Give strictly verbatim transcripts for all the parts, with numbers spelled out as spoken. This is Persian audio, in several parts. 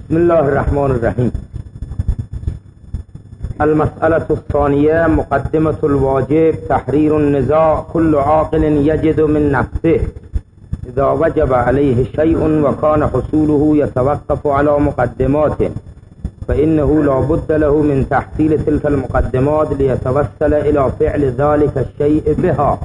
بسم الله الرحمن الرحیم. المسألة الثانية مقدمة الواجب تحرير النزاع. كل عاقل يجد من نفسه إذا وجب عليه شيء وكان حصوله يتوقف على مقدمات فإنه لا بد له من تحصيل تلك المقدمات ليتوصل إلى فعل ذلك الشيء بها،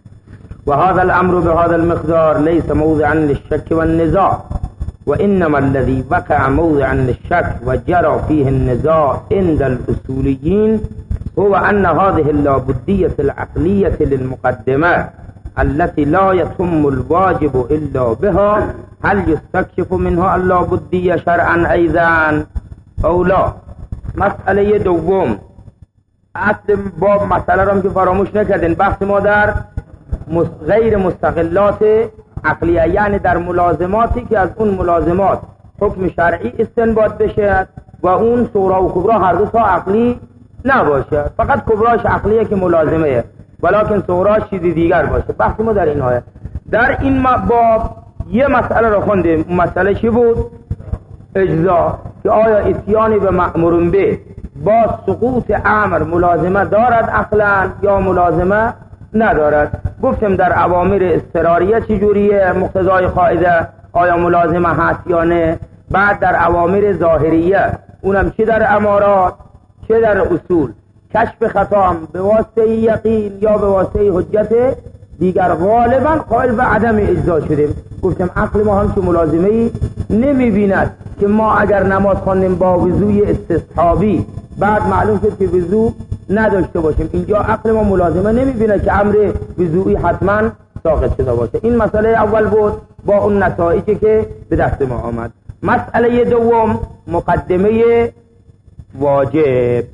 وهذا الأمر بهذا المقدار ليس موضعا للشك والنزاع، وإنما الذي وقع موضعا للشك وجرى فيه النزاع عند الأصوليين هو أن هذه اللابدية العقلية للمقدمات التي لا يتم الواجب إلا بها هل يستكشف منها اللابدية شرعا أيضا او لا. مسئله دوم، اصل باب مسئله رو که فراموش نکردین، بحث ما در غیر مستقلات عقلیه، یعنی در ملازماتی که از اون ملازمات حکم شرعی استنباط بشه و اون صغرا و کبرا هر دو تا عقلی نباشه، فقط کبراش عقلیه که ملازمه ولیکن صغراش چیزی دیگر باشه. بحث ما در این آیه در این باب یه مسئله رو خوندیم. مسئله چی بود؟ اجزا، که آیا اتیانی به مأمورون به با سقوط امر ملازمه دارد عقلا یا ملازمه ندارد. گفتیم در اوامر اضطراریه چجوریه مقتضای قاعده، آیا ملازمه هست یا نه. بعد در اوامر ظاهریه، اونم چه در امارات چه در اصول، کشف خطا به واسطه یقین یا به واسطه حجت دیگر غالبا قائل به عدم اجزا شدیم. گفتیم عقل ما هم که ملازمه‌ای نمی‌بیند که ما اگر نماز خواندیم با وضوء استصحابی بعد معلوم شد که وضوء نداشته باشیم، اینجا عقل ما ملازمه نمی‌بینه که امر وضوئی حتما ساقط شده باشه. این مسئله اول بود با اون نتایجی که به دست ما آمد. مسئله دوم مقدمه واجب.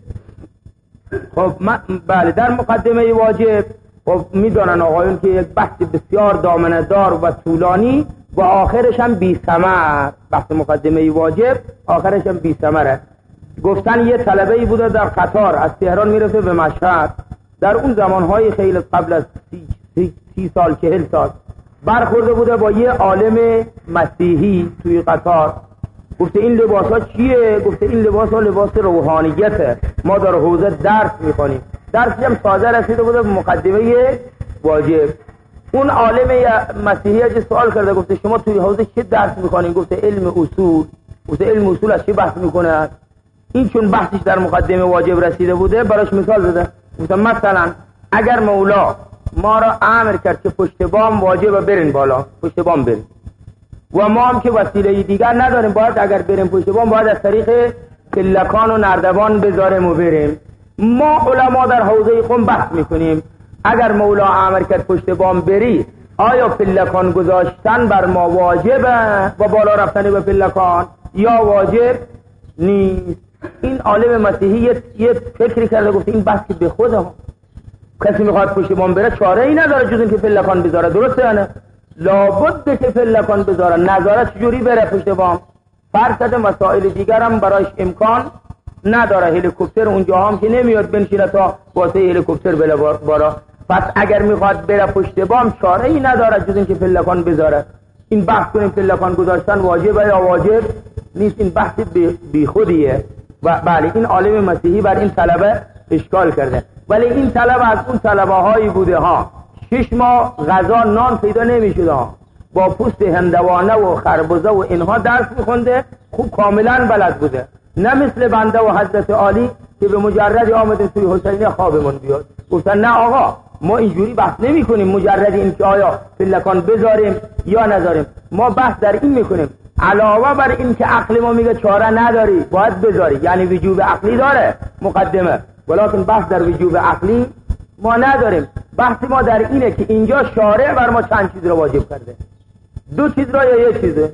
خب بله، در مقدمه واجب خب میدونن آقایون که یک بحث بسیار دامنه دار و طولانی و آخرش هم بی ثمر. بحث مقدمه واجب آخرش هم بی ثمره. گفتن یه طلبه‌ای بوده در قطار از تهران میرسه به مشهد، در اون زمانهای خیلی قبل از سی, سی, سی سال چهل سال برخورده بوده با یه عالم مسیحی توی قطار. گفته این لباس ها چیه؟ گفته این لباس ها لباس روحانیته، ما در حوزه درس میخونیم. درسی هم تازه رسیده بوده به مقدمه واجب. اون عالم مسیحی که سوال کرده گفته شما توی حوزه چه درس میخونین؟ گفته علم اصول. گفته علم اصول از چه بحث میکنه؟ این چون بحثش در مقدمه واجب رسیده بوده براش مثال زده. گفته مثلا اگر مولا ما را امر کرد که پشت بام واجب برین بالا، پشت بام برین، و ما هم که وسیله دیگر نداریم، باید اگر بریم پشت بام باید از طریق پلکان و نردبان بذاریم و بریم. ما علما در حوزه قم بحث میکنیم اگر مولا امر کرد پشت بام بری، آیا پلکان گذاشتن بر ما واجبه و بالا رفتن به پلکان یا واجب نیست؟ این عالم مسیحی یه فکری کرده گفته این بحثی به خودم، کسی میخواد پشت بام بره چاره ای نداره جز اینکه پلکان بذاره. درسته یا نه؟ لابد که پلکان بذاره، نذاره چجوری بره پشت بام؟ فرض مسائل دیگر هم برایش امکان نداره. هلیکوپتر اونجا هم که نمیاد بنشینه تا واسه هلیکوپتر بله بارا. پس اگر میخواد بره پشت بام چاره ای نداره جز اینکه پلکان بذاره. این بحث کنیم پلکان گذاشتن واجبه یا واجب نیست، این بحث بی خودیه. و بله این عالم مسیحی بر این طلبه اشکال کرده، ولی این طلبه از اون طلبه هایی بوده ها شش ماه غذا نان پیدا نمیشده ها، با پوست هندوانه و خربزه و اینها درس میخونده، خوب کاملا بلد بوده، نه مثل بنده و حضرت عالی که به مجرد آمده توی حسینی خوابمون بیاد. گفتن نه آقا ما اینجوری بحث نمی کنیم مجرد این که آیا پلکان بذاریم یا نذاریم، ما بحث در این میکنیم علاوه بر این که عقل ما میگه چاره نداری باید بذاری، یعنی وجوب عقلی داره مقدمه، ولیکن بحث در وجوب عقلی ما نداریم. بحث ما در اینه که اینجا شارع بر ما چند چیز رو واجب کرده، دو چیز را یا یک چیزه.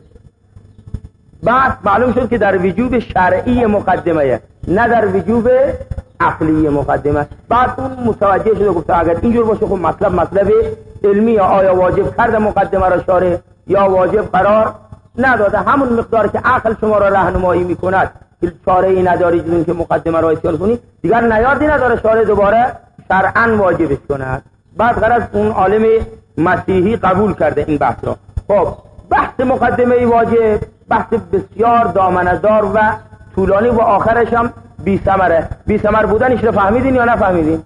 بحث معلوم شد که در وجوب شرعی مقدمه، نه در وجوب عقلی مقدمه. بعد اون متوجه شده گفته اگر اینجور باشه خب مطلب مطلب علمی، آیا واجب کرده مقدمه را شارع یا واجب قرار نداده. همون مقدار که عقل شما را راهنمایی میکند که چاره‌ای نداری جز اینکه مقدمه را اختیار کنی، دیگر نیازی نداره شارع دوباره شرعاً واجبش کند. بعد غرض اون عالم مسیحی قبول کرده این بحث را. خب بحث مقدمه واجب بحث بسیار دامنه‌دار و طولانی و آخرش هم بی ثمره. بی ثمر بودنش رو فهمیدین یا نفهمیدین؟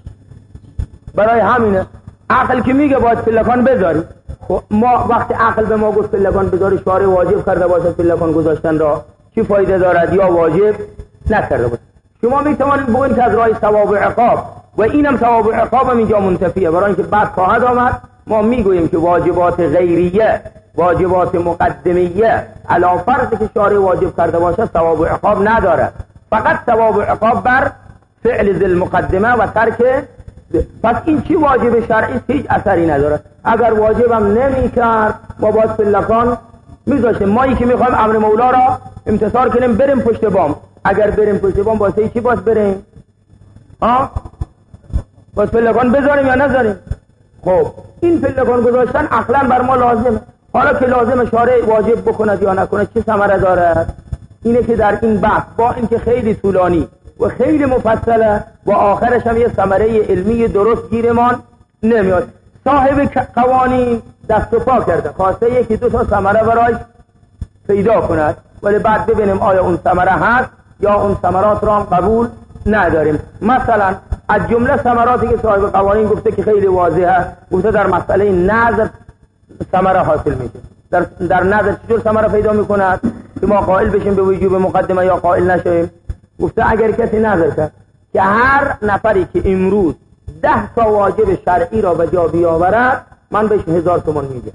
برای همینه عقل که میگه باید پلکان بذاری، خب ما وقتی عقل به ما گفت پلکان بذاری، شارع واجب کرده باشه پلکان گذاشتن را چی فایده دارد یا واجب نکرده باشه. شما میتوانید بگویید که از راه ثواب و عقاب و اینم ثواب و عقاب هم اینجا منتفیه، برای اینکه بعد خواهد آمد ما میگوییم که واجبات غیریه، واجبات مقدمیه علی فرض که شارع واجب کرده باشه ثواب و عقاب نداره، فقط ثواب و عقاب بر فعل ذل مقدمه و ترک. پس این چی واجب شرعی هیچ اثری نداره. اگر واجبم نمی کرد ما باید پلکان میذاشتیم. ما یکی میخوایم امر مولا را امتثال کنیم بریم پشت بام، اگر بریم پشت بام واسه چی باید بریم؟ ها؟ باید پلکان بذاریم یا نذاریم؟ خب این پلکان گذاشتن عقلا بر ما لازمه. حالا که لازمه شارع واجب بکند یا نکنه چه ثمره دارد؟ اینه که در این بحث با اینکه خیلی طولانی و خیلی مفصله و آخرش هم یه ثمره علمی درست گیرمان نمیاد، صاحب قوانین دست و پا کرده، خواسته یکی دو تا ثمره برایش پیدا کند، ولی بعد ببینیم آیا اون ثمره هست یا اون ثمرات را هم قبول نداریم. مثلا از جمله ثمراتی که صاحب قوانین گفته که خیلی واضحه، گفته در مسئله نظر ثمره حاصل میشه. در در نظر چطور ثمره پیدا میکند که ما قائل بشیم به وجوب مقدمه یا قائل نشیم؟ گفته اگر کسی نظر کرد که هر نفری که امروز ده تا واجب شرعی را به جا بیاورد من بهش هزار تومان میدم.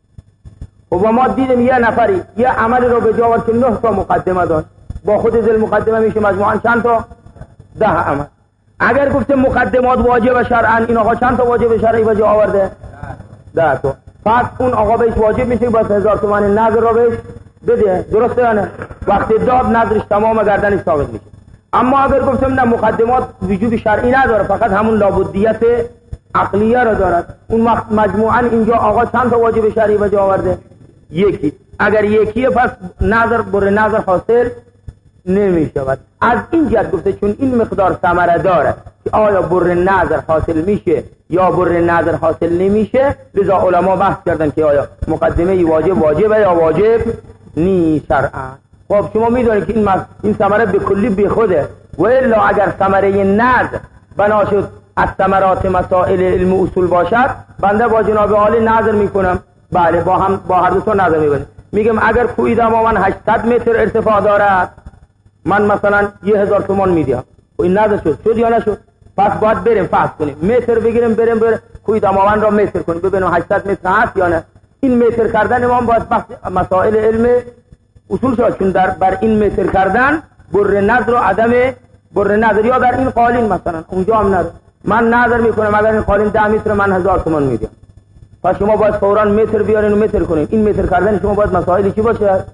و ما دیدیم یه نفری یه عملی را به جا آورد که نه تا مقدمه داشت، با خود ذل مقدمه میشه مجموعاً چند تا؟ ده عمل. اگر گفته مقدمات واجب شرعاً، این آقا چند تا واجب شرعی به جا آورده؟ ده تا. پس اون آقا بهش واجب میشه باید هزار تومان نظر را بهش بده، درسته یا نه؟ وقتی داد نظرش تمام گردنش ثابت میشه. اما اگر گفتم نه مقدمات وجود شرعی نداره، فقط همون لابدیت عقلیه را دارد، اون وقت مجموعاً اینجا آقا چند تا واجب شرعی به جا آورده؟ یکی. اگر یکیه پس نظر بر نظر حاصل نمی شود. از این جهت گفته چون این مقدار ثمره داره که آیا بر نظر حاصل میشه یا بر نظر حاصل نمیشه، لذا علما بحث کردن که آیا مقدمه واجب واجبه یا واجب نی شرعا. خب شما میدونید که این مس... این ثمره به کلی بی خوده، و الا اگر ثمره نظر بنا شد از ثمرات مسائل علم اصول باشد، بنده با جناب عالی نظر میکنم، بله با هم با هر دو تا نظر میکنم، میگم اگر کوی دماوند هشتصد متر ارتفاع دارد من مثلا یه هزار تومان میدم. و این نظر شد شد یا نشد؟ پس باید بریم فحص کنیم، متر بگیریم بریم بریم کوی دماوند را متر کنیم ببینیم هشتصد متر هست یا نه. این متر کردن ما باید بحث مسائل علم اصول شد، چون در بر این متر کردن بر نظر و عدم بر نظر، یا در این قالین مثلا اونجا هم نظر من نظر میکنم اگر این قالین ده متر من هزار تومان میدم، پس شما باید فوراً متر بیارین و متر کنین. این متر کردن شما باید مسائلی چی باشه؟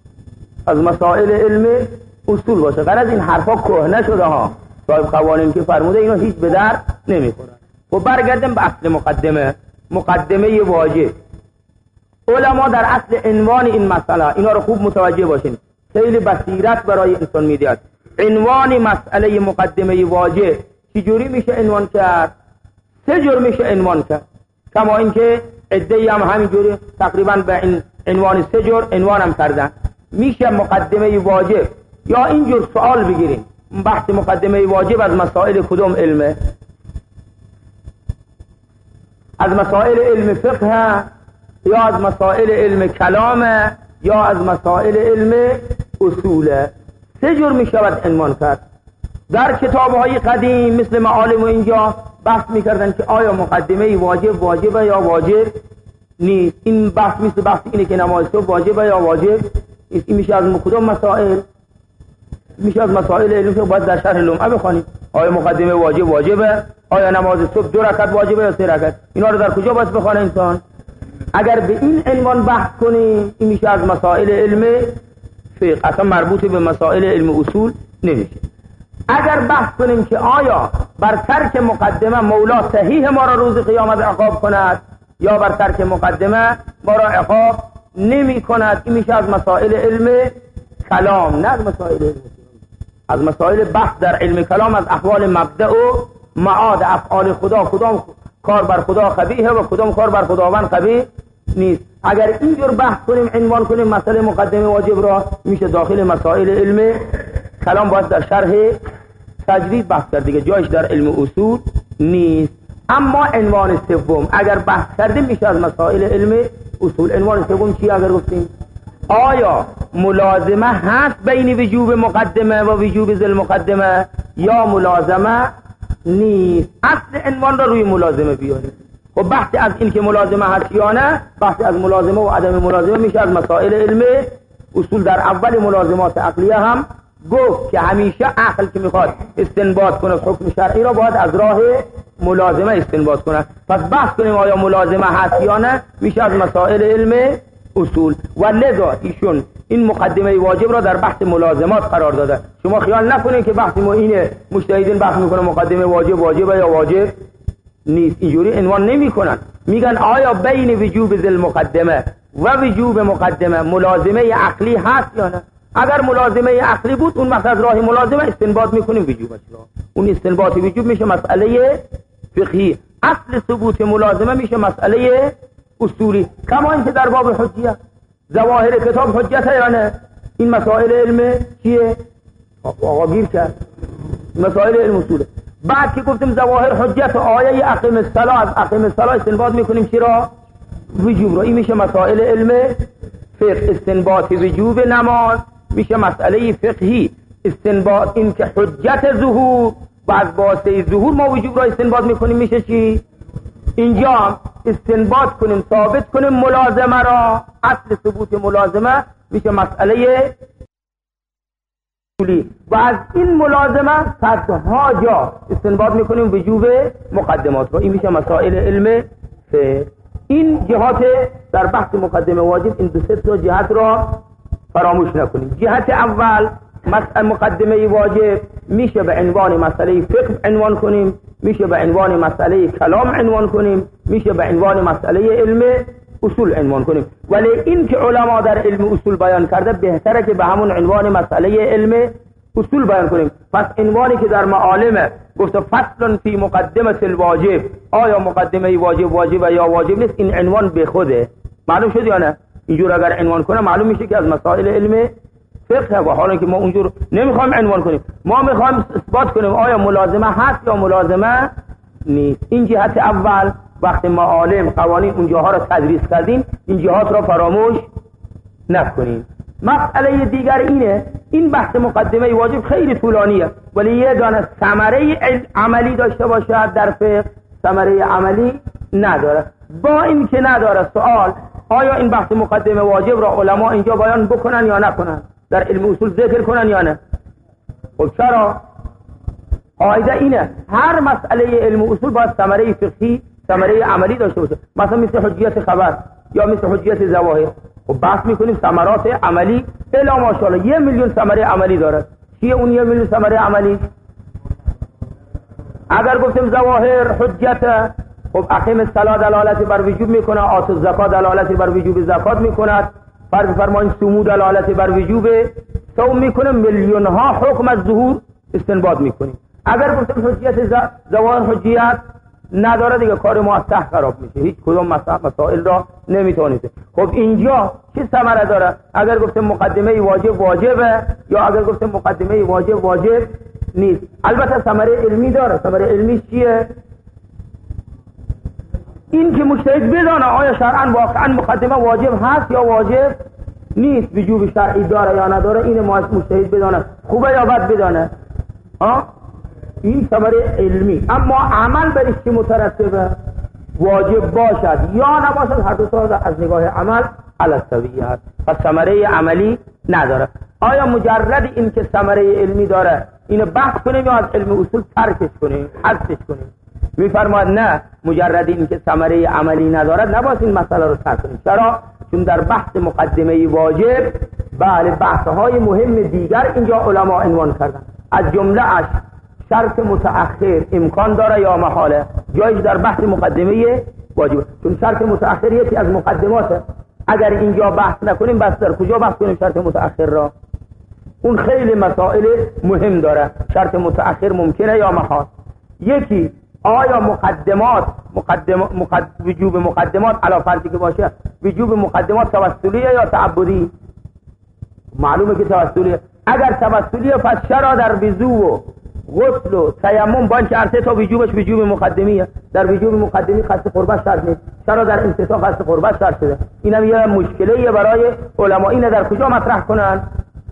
از مسائل علم اصول باشه. غرض این حرفا کهنه شده ها، صاحب قوانین که فرموده اینا هیچ به درد نمیخوره. و برگردیم به اصل مقدمه، مقدمه واجب. علما در اصل عنوان این مسئله اینا رو خوب متوجه باشین، خیلی بصیرت برای انسان میدهد. عنوان مسئله مقدمه واجب چجوری میشه عنوان کرد؟ سه جور میشه عنوان کرد، کما اینکه عده‌ای هم همینجوری تقریبا به این عنوان سه جور عنوانم کردن. میشه مقدمه واجب، یا اینجور سوال بگیریم بحث مقدمه واجب از مسائل کدوم علمه؟ از مسائل علم فقه، یا از مسائل علم کلامه، یا از مسائل علم اصوله. سه جور میشود عنوان کرد. در کتاب‌های قدیم مثل معالم و اینجا بحث میکردن که آیا مقدمه واجب واجبه یا واجب نیست. این بحث مثل بحث اینه که نماز صبح واجبه یا واجب نیست. این میشه از کدوم مسائل؟ میشه از مسائل علمی که باید در شرح لمعه بخوانید. آیا مقدمه واجب واجبه؟ آیا نماز صبح دو رکعت واجبه یا سه رکعت؟ اینا رو در کجا باید بخونه انسان؟ اگر به این عنوان بحث کنیم این میشه از مسائل علم فقه، اصلا مربوط به مسائل علم اصول نمیشه. اگر بحث کنیم که آیا بر ترک مقدمه مولا صحیح ما را روز قیامت عقاب کند یا بر ترک مقدمه ما را عقاب نمی کند، این میشه از مسائل علم کلام، نه از مسائل علم از مسائل بحث در علم کلام، از احوال مبدأ و معاد افعال خدا، کدام کار بر خدا قبیحه و کدام کار بر خداوند قبیح نیست. اگر اینجور بحث کنیم عنوان کنیم مسئله مقدمه واجب را، میشه داخل مسائل علم کلام باید در شرح تجوید بحث کرد دیگه، جایش در علم اصول نیست. اما عنوان سوم اگر بحث کردیم میشه از مسائل علم اصول. عنوان سوم چی اگر گفتیم؟ آیا ملازمه هست بین وجوب مقدمه و وجوب ذل مقدمه یا ملازمه نیست؟ اصل عنوان را روی ملازمه بیاریم. خب بحث از این که ملازمه هست یا نه، بحث از ملازمه و عدم ملازمه میشه از مسائل علم اصول. در اول ملازمات عقلیه هم گفت که همیشه عقل که میخواد استنباط کنه حکم شرعی را باید از راه ملازمه استنباط کنه. پس بحث کنیم آیا ملازمه هست یا نه میشه از مسائل علم اصول. و لذا ایشون این مقدمه واجب را در بحث ملازمات قرار داده. شما خیال نکنید که بحث ما اینه مجتهدین بحث میکنه مقدمه واجب واجبه یا واجب نیست، اینجوری عنوان نمیکنن. میگن آیا بین وجوب ذل مقدمه و وجوب مقدمه ملازمه عقلی هست یا نه؟ اگر ملازمه عقلی بود اون وقت از راه ملازمه استنباط میکنیم وجوبش را. اون استنباط وجوب میشه مسئله فقهی. اصل ثبوت ملازمه میشه مسئله اصولی. کما اینکه در باب حجیه ظواهر کتاب حجت یا نه، این مسائل علم چیه؟ آقا گیر کرد، مسائل علم اصوله. بعد که گفتیم ظواهر حجت آیه اقیم الصلاة، از اقیم الصلاة استنباط میکنیم چی را؟ وجوب را. این میشه مسائل علم فقه. استنباط وجوب نماز میشه مسئله فقهی. استنباط این که حجت ظهور و از واسطه ظهور ما وجوب را استنباط میکنیم میشه چی؟ اینجا استنباط کنیم ثابت کنیم ملازمه را. اصل ثبوت ملازمه میشه مسئله اصولی و از این ملازمه صدها جا استنباط میکنیم وجوب مقدمات را. این میشه مسائل علم فقه. این جهات در بحث مقدمه واجب این دو سه تا جهت را فراموش نکنیم. جهت اول مسئله مقدمه واجب میشه به عنوان مسئله فقه عنوان کنیم، میشه به عنوان مسئله کلام عنوان کنیم، میشه به عنوان مسئله علم اصول عنوان کنیم. ولی این که علما در علم اصول بیان کرده بهتره که به همون عنوان مسئله علم اصول بیان کنیم. پس عنوانی که در معالم گفته فصل فی مقدمه الواجب، آیا مقدمه واجب واجب یا واجب نیست، این عنوان به خوده معلوم شد یا نه؟ اینجور اگر عنوان کنه معلوم میشه که از مسائل علم فقه. و حالا که ما اونجور نمیخوایم عنوان کنیم، ما میخوایم اثبات کنیم آیا ملازمه هست یا ملازمه نیست. این جهت اول. وقتی معالم قوانین اونجاها را تدریس کردیم این جهات را فراموش نکنیم. مسئله دیگر اینه، این بحث مقدمه واجب خیلی طولانیه ولی یه دانه ثمره عملی داشته باشد در فقه، ثمره عملی نداره. با این که نداره سوال آیا این بحث مقدمه واجب را علما اینجا بیان بکنن یا نکنن، در علم اصول ذکر کنن یا نه؟ خب چرا؟ قاعده اینه هر مسئله علم اصول باید ثمره فقهی ثمره عملی داشته باشه. مثلا مثل حجیت خبر یا مثل حجیت ظواهر. خب بحث میکنیم ثمرات عملی الا ماشاءالله یه میلیون ثمره عملی داره. چیه اون یه میلیون ثمره عملی؟ اگر گفتیم ظواهر حجت، خب اقیم الصلاة دلالت بر وجوب میکنه، آتو الزکات دلالت بر وجوب زکات میکند، فرض فرمایید صوم دلالت بر وجوب صوم میکنه، میلیون ها حکم از ظهور استنباط میکنیم. اگر گفتیم حجیت ظواهر حجیت نداره دیگه کار ما از ته خراب میشه، هیچ کدوم مسائل را نمیتونید. خب اینجا چه ثمره داره؟ اگر گفتیم مقدمه واجب واجبه یا اگر گفتیم مقدمه واجب واجب نیست. البته ثمره علمی داره. ثمره علمی چیه؟ این که مجتهد بدانه آیا شرعاً واقعاً مقدمه واجب هست یا واجب نیست، وجوب شرعی داره یا نداره، این ما مجتهد بدانه خوبه یا بد بدانه. ها این ثمره علمی. اما عمل برش که مترتبه واجب باشد یا نباشد هر دو تا از نگاه عمل علی السویه است. پس ثمره عملی نداره. آیا مجرد این که ثمره علمی داره اینو بحث کنیم یا از علم اصول ترکش کنیم حذفش کنیم؟ میفرماید نه، مجرد این که ثمره عملی ندارد نباید این مسئله رو ترک کنیم. چرا؟ چون در بحث مقدمه واجب بله بحث‌های مهم دیگر اینجا علما عنوان کردن. از جمله اش شرط متأخر امکان داره یا محاله، جایش در بحث مقدمه واجب، چون شرط متأخر یکی از مقدماته. اگر اینجا بحث نکنیم بس در کجا بحث کنیم شرط متأخر را؟ اون خیلی مسائل مهم داره. شرط متأخر ممکنه یا محال. یکی آیا مقدمات مقدم مقد... وجوب مقدمات علی فرضی که باشه وجوب مقدمات توسلیه یا تعبدی؟ معلومه که توسلیه. اگر توسلیه پس چرا در وضو و غسل و تیمم با اینکه ارسه تا وجوبش وجوب مقدمیه، در وجوب مقدمی قصد قربت شرط نیست، چرا در امتثال قصد قربت شرط شده؟ اینم یه مشکلیه برای علما. اینه در کجا مطرح کنن؟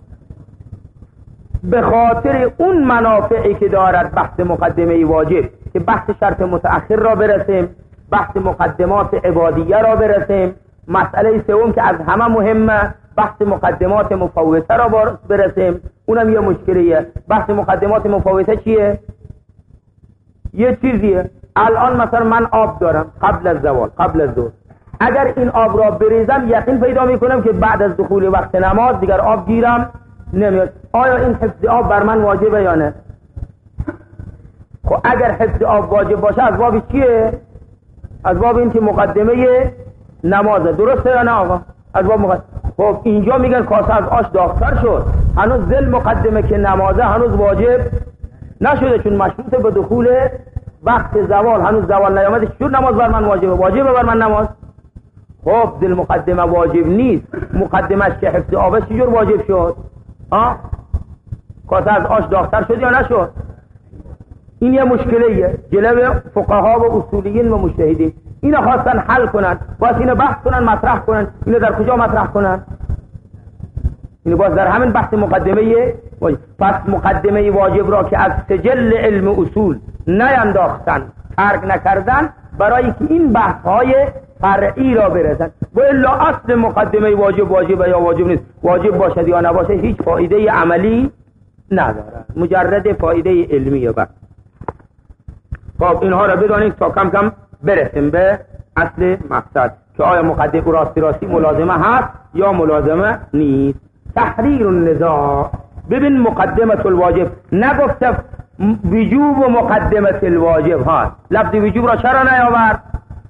به خاطر اون منافعی که دارد بحث مقدمه واجب، که بحث شرط متأخر را برسیم، بحث مقدمات عبادیه را برسیم، مسئله سوم که از همه مهمه بحث مقدمات مفوته را برسیم، اونم یه مشکلیه. بحث مقدمات مفوته چیه؟ یه چیزیه، الان مثلا من آب دارم قبل از زوال، قبل از ظهر، اگر این آب را بریزم یقین پیدا میکنم که بعد از دخول وقت نماز دیگر آب گیرم نمیاد. آیا این حفظ آب بر من واجبه یا نه؟ خب اگر حفظ آب واجب باشه از باب چیه؟ از باب این که مقدمه نمازه، درسته یا نه آقا؟ از باب مقدمه. خب اینجا میگن کاسه از آش داغ‌تر شد، هنوز ذل مقدمه که نمازه هنوز واجب نشده، چون مشروط به دخول وقت زوال، هنوز زوال نیامده، چون نماز بر من واجبه؟ واجبه بر من نماز. خب ذل مقدمه واجب نیست، مقدمش که حفظ آبه چجور واجب شد؟ ها؟ کاسه از آش داغ‌تر شد یا نشد؟ این یه مشکلیه جلو فقها و اصولیین و مجتهدین. اینا خواستن حل کنن، باز اینو بحث کنن، مطرح کنن. اینو در کجا مطرح کنن؟ اینو باز در همین بحث مقدمه واجب. پس مقدمه واجب را که از سجل علم اصول نینداختن، ترک نکردن، برای که این بحث های فرعی را برسن. و الا اصل مقدمه واجب واجب یا واجب نیست، واجب باشد یا نباشه، هیچ فایده عملی نداره، مجرد فایده علمیه. بس خب اینها را بدانید تا کم کم برسیم به اصل مقصد که آیا مقدمه راستی راستی ملازمه هست یا ملازمه نیست. تحریر النزاع. ببین مقدمه الواجب نگفته وجوب و مقدمه الواجب ها، لفظ وجوب را چرا نیاورد؟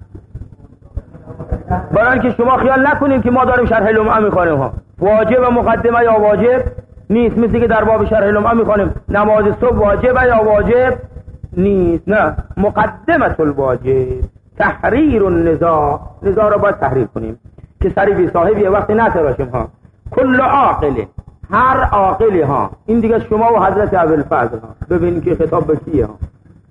برای اینکه شما خیال نکنید که ما داریم شرح لمعه میخوانیم ها، واجب و مقدمه یا واجب نیست، مثل که در باب شرح لمعه میخوانیم نماز صبح واجب یا واجب نیست. نه، مقدمه الواجب. تحریر النزاع. نزاع را باید تحریر کنیم که سری بی صاحبی وقتی نتراشیم ها. کل عاقل، هر عاقلی ها، این دیگه شما و حضرت ابوالفضل ها، ببینید که خطاب به کیه ها.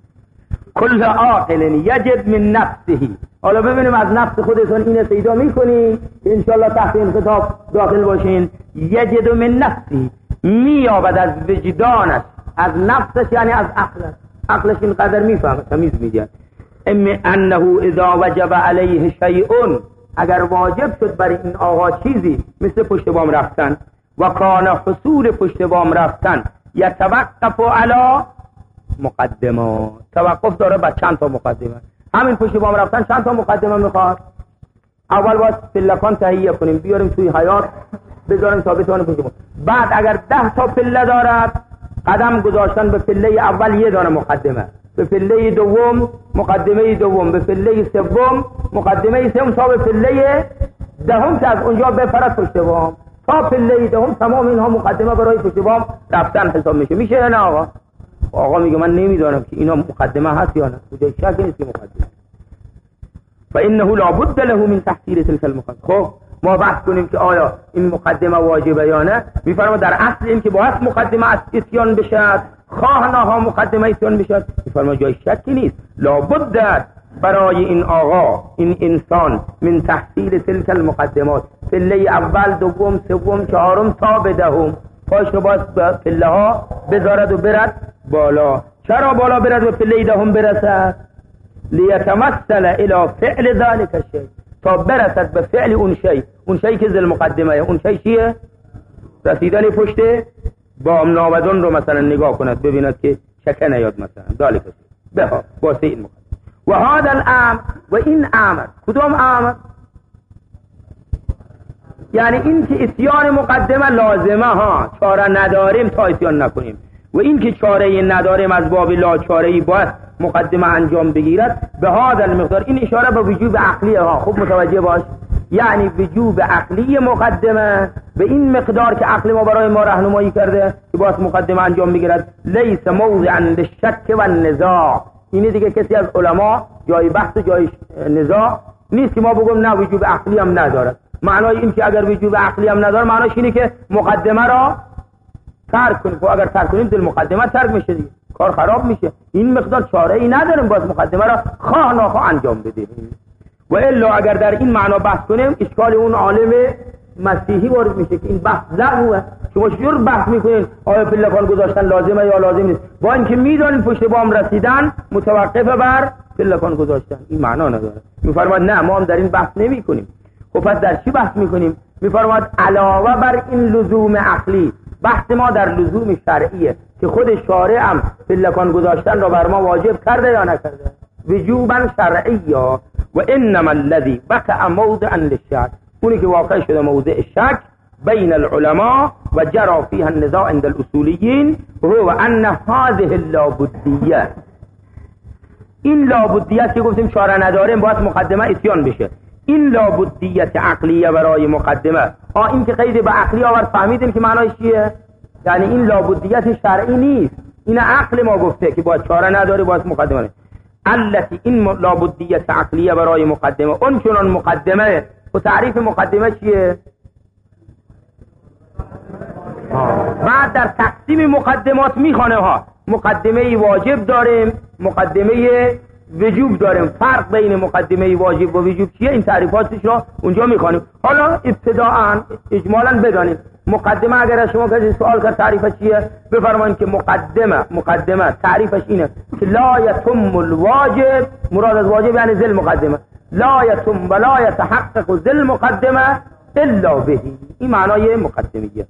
کل عاقل یجد من نفسه. حالا ببینیم از نفس خودتون این پیدا میکنی که انشالله تحت این خطاب داخل باشین. یجد من نفسه، میابد از وجدانش، از نفسش یعنی از عقلش. عقلش اینقدر میفهمه، تمیز میگه اما انه اذا وجب علیه شیء، اگر واجب شد برای این آقا چیزی مثل پشت بام رفتن، و کان حصول پشت بام رفتن یتوقف علی مقدمات، توقف داره با چند تا مقدمه. همین پشت بام رفتن چند تا مقدمه میخواد؟ اول باید پلکان تهیه کنیم، بیاریم توی حیاط بذاریم تا بتونه پشت بام. بعد اگر ده تا پله دارد، قدم گذاشتن به پله اول یه دانه مقدمه، به پله دوم مقدمه دوم، به پله سوم مقدمه سوم، تا به پله دهم که از اونجا بپرد پشت بام، تا پله دهم تمام اینها مقدمه برای پشت بام رفتن حساب میشه. میشه نه آقا؟ آقا میگه من نمیدونم که اینا مقدمه هست یا نه، کجا شک نیست که مقدمه. فانه لا بد له من تحصیل تلك المقدمه. خب ما بحث کنیم که آیا این مقدمه واجبه یا نه. میفرما در اصل این که باید مقدمه اتیان بشد، خواه نها مقدمه اتیان بشد، میفرما جای شکی نیست. لا بد برای این آقا، این انسان، من تحصیل تلك المقدمات، پله اول دوم سوم چهارم تا به دهم، پاش رو باز پله ها بذارد و برد بالا. چرا بالا برد و پله دهم برسد؟ لیتمثل الى فعل ذلك الشیء، تا برسد به فعل اون شی، اون شی که ذل مقدمه. اون شی چیه؟ رسیدن پشت بام ناودان رو مثلا نگاه کند ببیند که شکه نیاد مثلا ذالک بها واسه این مقدمه. و هذا الامر، و این امر کدوم امر؟ یعنی این که اتیان مقدمه لازمه ها، چاره نداریم تا اتیان نکنیم، و این که چاره نداریم از باب لا چاره‌ای باید مقدمه انجام بگیرد. به هذا المقدار، این اشاره به وجوب عقلی ها، خوب متوجه باش. یعنی وجوب عقلی مقدمه به این مقدار که عقل ما برای ما راهنمایی کرده که باید مقدمه انجام بگیرد. لیس موضعا للشک و النزاع، اینه دیگه کسی از علما جای بحث و جای نزاع نیست که ما بگم نه وجوب عقلی هم ندارد. معنای این که اگر وجوب عقلی هم نداره معناش اینه که مقدمه را ترک کنیم. خب اگر ترک کنیم دل مقدمه ترک میشه دیگه، کار خراب میشه. این مقدار چاره ای نداریم باز مقدمه را خواه ناخواه انجام بدیم. و الا اگر در این معنا بحث کنیم اشکال اون عالم مسیحی وارد میشه که این بحث لغوه. شما چجور بحث میکنین آیا پلکان گذاشتن لازمه یا لازم نیست، با اینکه میدونین پشت بام رسیدن متوقف بر پلکان گذاشتن؟ این معنا نداره. میفرماد نه ما هم در این بحث نمیکنیم. خب پس در چی بحث میکنیم؟ میفرماد علاوه بر این لزوم عقلی بحث ما در لزوم شرعیه که خود شارع هم پلکان گذاشتن را بر ما واجب کرده یا نکرده، وجوبا شرعیا. و انما الذي بقع موضعا للشك، اونی که واقع شده موضع شک بین العلماء و جرى فيها النزاع عند الاصوليين هو ان هذه اللابدیه، این لابدیت که گفتیم چاره نداره باید مقدمه اتیان بشه. این لابدیت عقلیه برای مقدمه، آه این که قید به عقلی آورد فهمیدیم که معناش چیه؟ یعنی این لابدیت شرعی نیست، این عقل ما گفته که باید چاره نداره باید مقدمه. التي این لابدیت عقلیه برای مقدمه، اون چنان مقدمه. و تعریف مقدمه چیه؟ بعد در تقسیم مقدمات میخوانه ها، مقدمه واجب داریم، مقدمه وجوب داریم. فرق بین مقدمه واجب و وجوب چیه؟ این تعریفاتش رو اونجا میخوانیم. حالا ابتداءً اجمالاً بدانید مقدمه اگر از شما کسی سوال کرد تعریفش چیه، بفرمایید که مقدمه مقدمه تعریفش اینه که لا یتم الواجب، مراد از واجب یعنی ذل مقدمه، لا یتم ولا یتحقق ذل مقدمه الا به. این معنای مقدمه،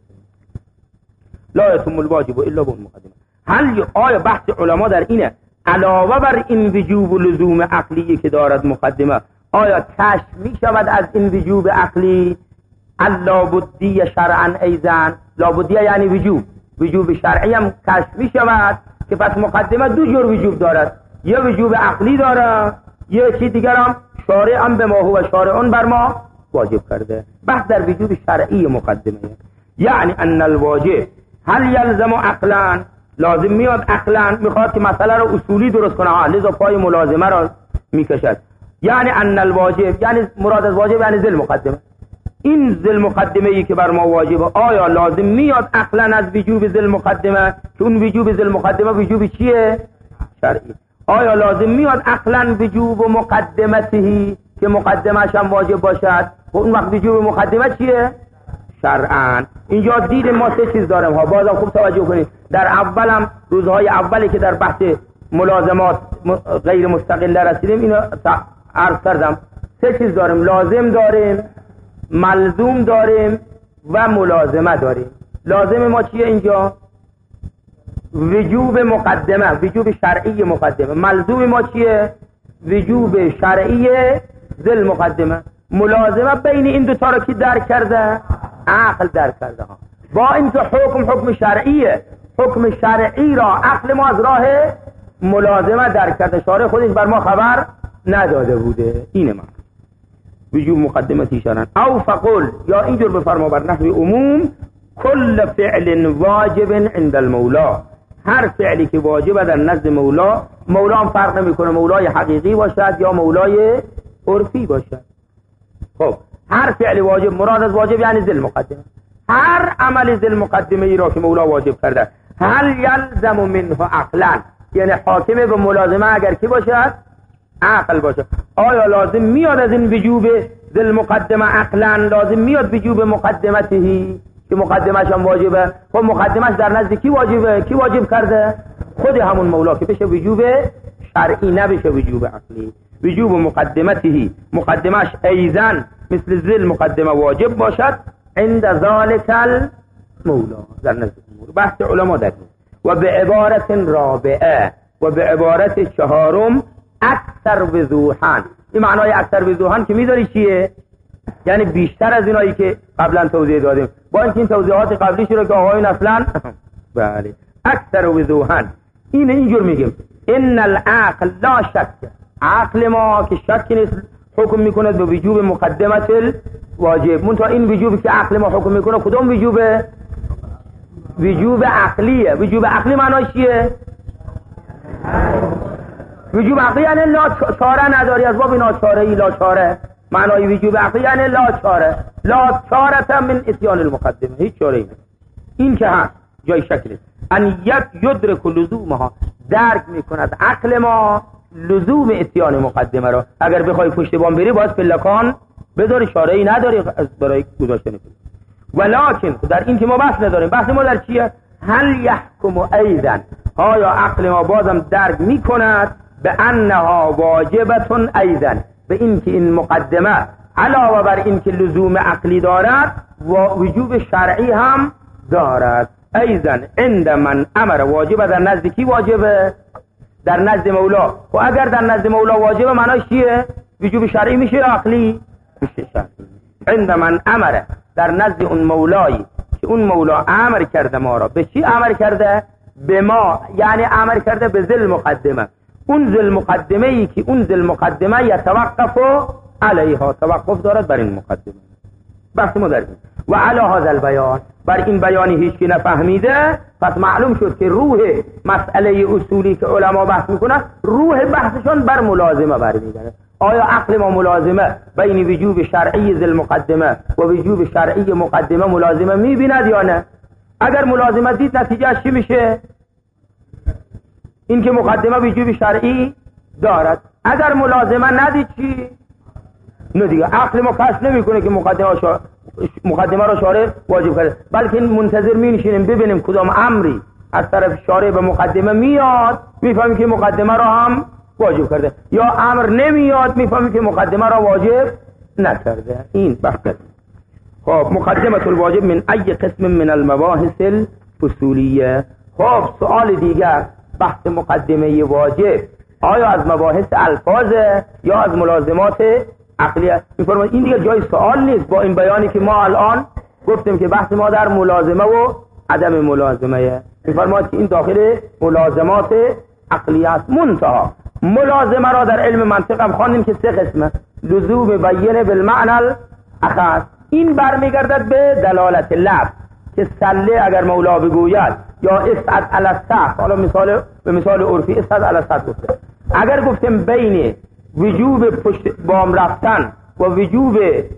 لا یتم الواجب الا به مقدمه. هل آیا بحث علما در اینه علاوه بر این وجوب و لزوم عقلی که دارد مقدمه، آیا کشف می شود از این وجوب عقلی اللابدی شرعا ایزن؟ لابدیه یعنی وجوب، وجوب شرعی هم کشف می شود که پس مقدمه دو جور وجوب دارد، یه وجوب عقلی داره، یه چی دیگر هم شارع هم به ما هو شارعون بر ما واجب کرده. بحث در وجوب شرعی مقدمه، یعنی ان الواجب هل یلزم عقلا، لازم میاد عقلا، میخواد که مسئله رو اصولی درست کنه، ها لذا پای ملازمه را میکشد. یعنی ان الواجب، یعنی مراد از واجب یعنی ذل مقدمه. این ذل مقدمه ای که بر ما واجبه آیا لازم میاد عقلا از وجوب ذل مقدمه که اون وجوب ذل مقدمه وجوب چیه؟ شرعی. آیا لازم میاد عقلا وجوب مقدمته که مقدمه‌اش هم واجب باشد و اون وقت وجوب مقدمه چیه؟ شرعاً. اینجا دید ما سه چیز داریم ها، بازم خوب توجه کنید. در اولم روزهای اولی که در بحث ملازمات غیر مستقل رسیدیم اینو عرض کردم، سه چیز داریم، لازم داریم، ملزوم داریم و ملازمه داریم. لازم ما چیه اینجا؟ وجوب مقدمه، وجوب شرعی مقدمه. ملزوم ما چیه؟ وجوب شرعی ذل مقدمه. ملازمه بین این دو تا رو کی درک کرده؟ عقل درک کرده ها. با این که حکم حکم شرعیه، حکم شرعی را عقل ما از راه ملازمه درک کرده، شارع خودش بر ما خبر نداده بوده. اینه ما وجوب مقدمتی شرعا. او فقل، یا اینجور بفرما بر نحو عموم، کل فعل واجب عند المولا، هر فعلی که واجب در نزد مولا، مولا هم فرق نمیکنه مولای حقیقی باشد یا مولای عرفی باشد. خب هر فعل واجب، مراد از واجب یعنی ذل مقدمه، هر عمل ذل مقدمه ای را که مولا واجب کرده، هل یلزم منه عقلا، یعنی حاکم به ملازمه اگر کی باشد؟ عقل باشد. آیا لازم میاد از این وجوب ذل مقدمه عقلا، لازم میاد وجوب مقدمته که مقدمش هم واجبه؟ خب مقدمش در نزد کی واجبه؟ کی واجب کرده؟ خود همون مولا، که بشه وجوب شرعی نبشه وجوب عقلی. وجوب مقدمته، مقدمش ایزن مثل ذل مقدمه واجب باشد عند ذالک المولا، در نزد مولا. بحث علما در و به عبارت رابعه و به عبارت چهارم اکثر وضوحاً. این معنای اکثر وضوحاً که میداری چیه؟ یعنی بیشتر از اینایی که قبلا توضیح دادیم، با اینکه این توضیحات قبلیش رو که آقایون اصلا بله اکثر وضوحاً این اینجور میگیم ان العقل لا شک، عقل ما که شک نیست حکم میکنه به وجوب مقدمت الواجب. منتها این وجوبی که عقل ما حکم میکنه کدوم وجوبه؟ وجوب عقلیه. وجوب عقلی معناش چیه؟ وجوب عقلی یعنی لا چاره نداری، از باب ناچاره ای لا چاره. معنای وجوب عقلی یعنی لا چاره، لا چاره من اتیان المقدمه، هیچ چاره ای نیست. این که هست جای شکلی ان یک یدرک لزومها، درک میکند عقل ما لزوم اتیان مقدمه را. اگر بخوای پشت بام بری باز پلکان بذاری، چاره ای نداری برای گذاشتن. ولکن در این که ما بحث نداریم، بحث ما در چیه؟ هل یحکم ایضا، آیا عقل ما بازم درک میکند به انها واجبتون ایضا، به این که این مقدمه علاوه بر این که لزوم عقلی دارد و وجوب شرعی هم دارد. ایضا عند من امر، واجب در نزد کی واجبه؟ در نزد مولا. و اگر در نزد مولا واجبه معناش چیه؟ وجوب شرعی میشه یا عقلی؟ میشه شرعی. عند من امر، در نزد اون مولایی که اون مولا امر کرده ما را. به چی امر کرده؟ به ما، یعنی امر کرده به ذل مقدمه. اون ذل مقدمه ای که اون ذل مقدمه یتوقف علیها، توقف دارد بر این مقدمه. بحث ما در این و علی هذا البیان، بر این بیانی هیچ کی نفهمیده، پس معلوم شد که روح مسئله اصولی که علما بحث میکنن روح بحثشون بر ملازمه برمیگرده. آیا عقل ما ملازمه بین وجوب شرعی ذل مقدمه و وجوب شرعی مقدمه ملازمه میبیند یا نه؟ اگر ملازمه دید نتیجه چی میشه؟ این که مقدمه وجوب شرعی دارد. اگر ملازمه ندید چی؟ نه دیگه عقل ما کشف نمیکنه که مقدمه شا... مقدمه را شارع واجب کرده، بلکه منتظر می نشینیم ببینیم کدام امری از طرف شارع به مقدمه میاد، میفهمیم که مقدمه را هم واجب کرده، یا امر نمیاد میفهمیم که مقدمه را واجب نکرده. این بحث. خب مقدمه الواجب من ای قسم من المباحث الاصولیه. خب سوال دیگر، بحث مقدمه واجب آیا از مباحث الفاظه یا از ملازمات عقلیه؟ میفرماید این دیگه جای سوال نیست. با این بیانی که ما الان گفتیم که بحث ما در ملازمه و عدم ملازمه، میفرماید که این داخل ملازمات عقلیه است. منتها ملازمه را در علم منطق هم خواندیم که سه قسمه: لزوم بیان بالمعنى الاخص، این برمیگردد به دلالت لفظ که سله اگر مولا بگوید یا استعد علی السقف، حالا مثال به مثال عرفی استعد علی السقف گفته، اگر گفتیم بین وجوب پشت بام رفتن و وجوب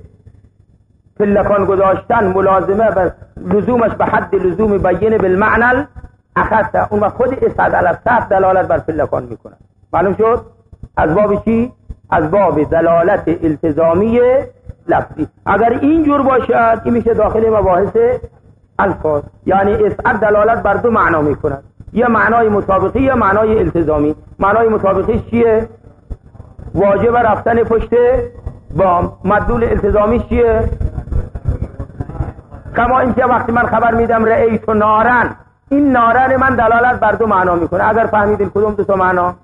پلکان گذاشتن ملازمه و لزومش به حد لزوم بیان بالمعنى الاخص، اون وقت خود استعد علی السقف دلالت بر پلکان میکنه. معلوم شد؟ از باب چی؟ از باب دلالت التزامی لفظی. اگر اینجور باشد این میشه داخل مباحث الفاظ، یعنی استعد دلالت بر دو معنا میکند، یه معنای مطابقی یا معنای التزامی. معنای مطابقی چیه؟ واجب رفتن پشت بام. مدلول التزامی چیه؟ کما اینکه وقتی من خبر میدم رأیت نارن، این نارن من دلالت بر دو معنا میکنه. اگر فهمیدین کدوم دو تا معنا؟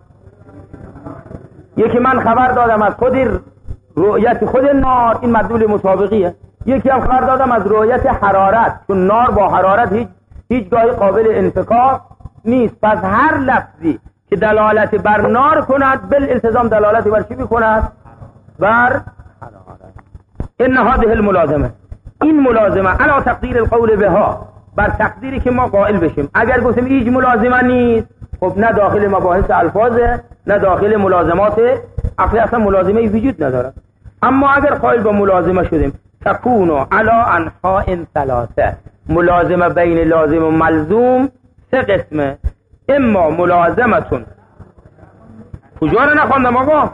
یکی من خبر دادم از خود رؤیت خود نار، این مدلول مطابقیه. یکی هم خبر دادم از رؤیت حرارت، چون نار با حرارت هیچ هیچگاه قابل انفکاک نیست. پس هر لفظی که دلالت بر نار کند بل التزام دلالت بر چی میکند؟ بر حرارت. ان هذه الملازمه، این ملازمه علی تقدیر القول بها، بر تقدیری که ما قائل بشیم. اگر گفتیم هیچ ملازمه نیست، خب نه داخل مباحث الفاظه نه داخل ملازمات عقلی، اصلا ملازمه وجود نداره. اما اگر قائل به ملازمه شدیم، تکونو علی انحاء ثلاثه، ملازمه بین لازم و ملزوم سه قسمه. اما ملازمتون، کجا رو نخواندم آقا؟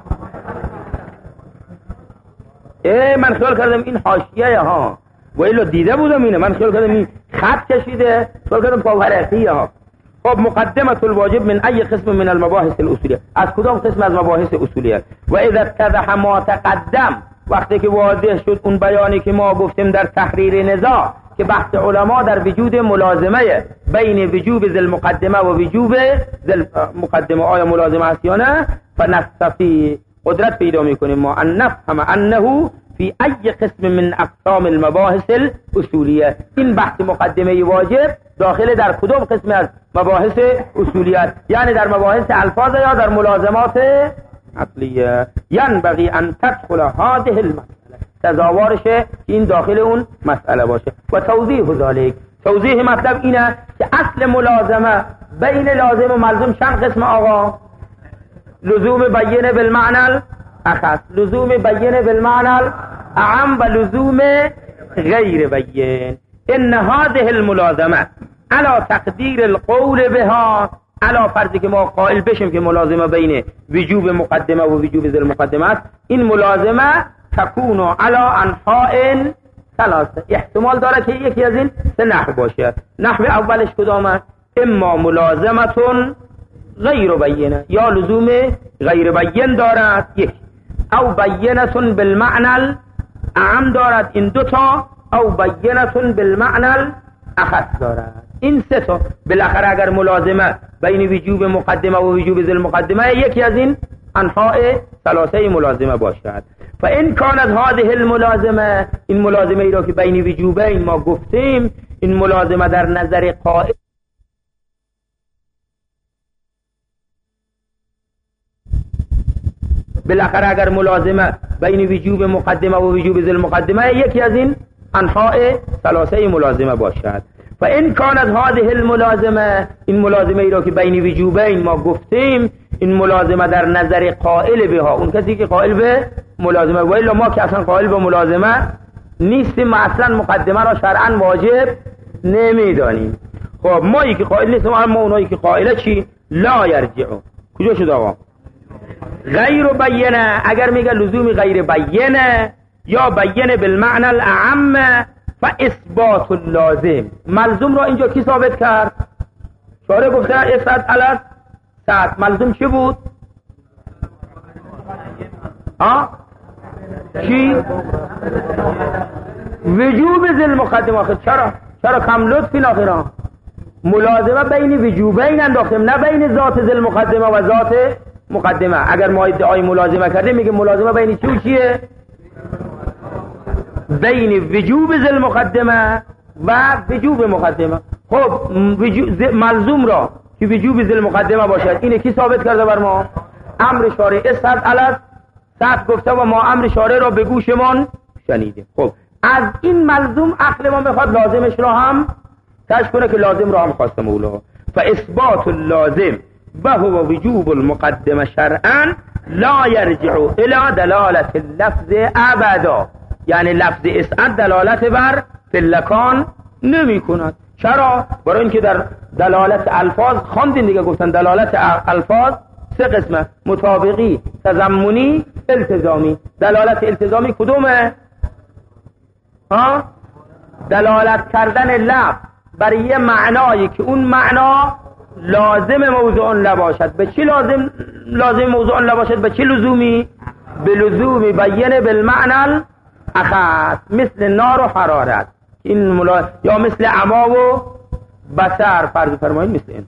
ای من خیال کردم این حاشیه ها، و ایلو دیده بودم اینه، من خیال کردم این خط کشیده، خیال کردم پاورقیه ها. خب مقدمه الواجب من ای قسم من المباحث الاصولیه، از کدام قسم از مباحث اصولیه؟ و اذا اتضح ما تقدم، وقتی که واضح شد اون بیانی که ما گفتیم در تحریر نزاع که بحث علما در وجود ملازمه بین وجوب ذل مقدمه و وجوب ذل مقدمه، آیا ملازمه است یا نه، فنستطيع قدرت پیدا میکنیم ما ان نفهم انه فی ای قسم من اقسام المباحث الاصولیه، این بحث مقدمه واجب داخل در کدام قسم از مباحث اصولیات، یعنی در مباحث الفاظ یا در ملازمات عقلیه. ینبغی ان تدخل هذه المسئله، تزاورشه این داخل اون مسئله باشه. و توضیح ذلك، توضیح مطلب اینه که اصل ملازمه بین لازم و ملزوم چند قسم آقا؟ لزوم بینه بالمعنى الاخص، لزوم بینه بالمعنى اعم و لزوم غیر بین. ان هذه الملازمه على تقدیر القول بها، علا فرضی که ما قائل بشیم که ملازمه بین وجوب مقدمه و وجوب ذل مقدمه است، این ملازمه تکون علا انحاء ثلاثه، احتمال داره که یکی از این سه نحو باشه. نحو اولش کدامه؟ اما ملازمتون غیر بینه، یا لزوم غیر بین دارد یک، او بینتون بالمعنى اعم دارد این دوتا، او بینتون بالمعنى اخص دارد این سه تا. بالاخره اگر ملازمه بین وجوب مقدمه و وجوب ذل مقدمه یکی از این انحاء ثلاثه ملازمه باشد. فان كانت هذه الملازمه، این ملازمه ای را که بین وجوبین ما گفتیم، این ملازمه در نظر قائل بالاخره اگر ملازمه بین وجوب مقدمه و وجوب ذل مقدمه یکی از این انحاء ثلاثه ملازمه باشد. فان كانت هذه الملازمه، این ملازمه ای را که بین وجوبین ما گفتیم، این ملازمه در نظر قائل بها، اون کسی که قائل به ملازمه، و الا ما که اصلا قائل به ملازمه نیستیم، ما اصلا مقدمه را شرعا واجب نمیدانیم. خب ما که قائل نیستیم، ما اونایی که قائله چی؟ لا یرجعو. کجا شد آقا؟ غیر بینه، اگر میگه لزوم غیر بینه یا بینه بالمعنى الاعم فاثبات اللازم، ملزوم را اینجا کی ثابت کرد؟ شارع گفته اثبات علت صد، ملزوم چی بود؟ ها؟ چی؟ وجوب ذل مقدمه. خود چرا؟ چرا کم لطفی ناخیران؟ ملازمه بین وجوبین انداختیم، نه بین ذات ذل مقدمه و ذات مقدمه. اگر ما ادعای ملازمه کردیم میگه ملازمه بین چی و چیه؟ بین وجوب ذل مقدمه و وجوب مقدمه. خب ملزوم را که وجوب ذل مقدمه باشد اینه کی ثابت کرده بر ما؟ امر شارع صد علت صد گفته و ما امر شارع را به گوشمان شنیدیم. خب از این ملزوم عقل ما میخواد لازمش را هم کشف کنه که لازم را هم خواسته مولا. فاثبات اللازم و هو وجوب المقدمه شرعا لا یرجع الى دلالت اللفظ ابدا، یعنی لفظ اسعد دلالت بر فلکان نمی کند. چرا؟ برای اینکه در دلالت الفاظ خواندین دیگه، گفتن دلالت الفاظ سه قسمه: مطابقی، تضمنی، التزامی. دلالت التزامی کدومه؟ ها؟ دلالت کردن لفظ برای یه معنایی که اون معنا لازم موضوع نباشد. به چی لازم لازم موضوع نباشد؟ به چی لزومی؟ به لزوم بیان بالمعنى اخذ، مثل نار و حرارت این ملا... یا مثل عما و بصر فرض فرمایید مثل این.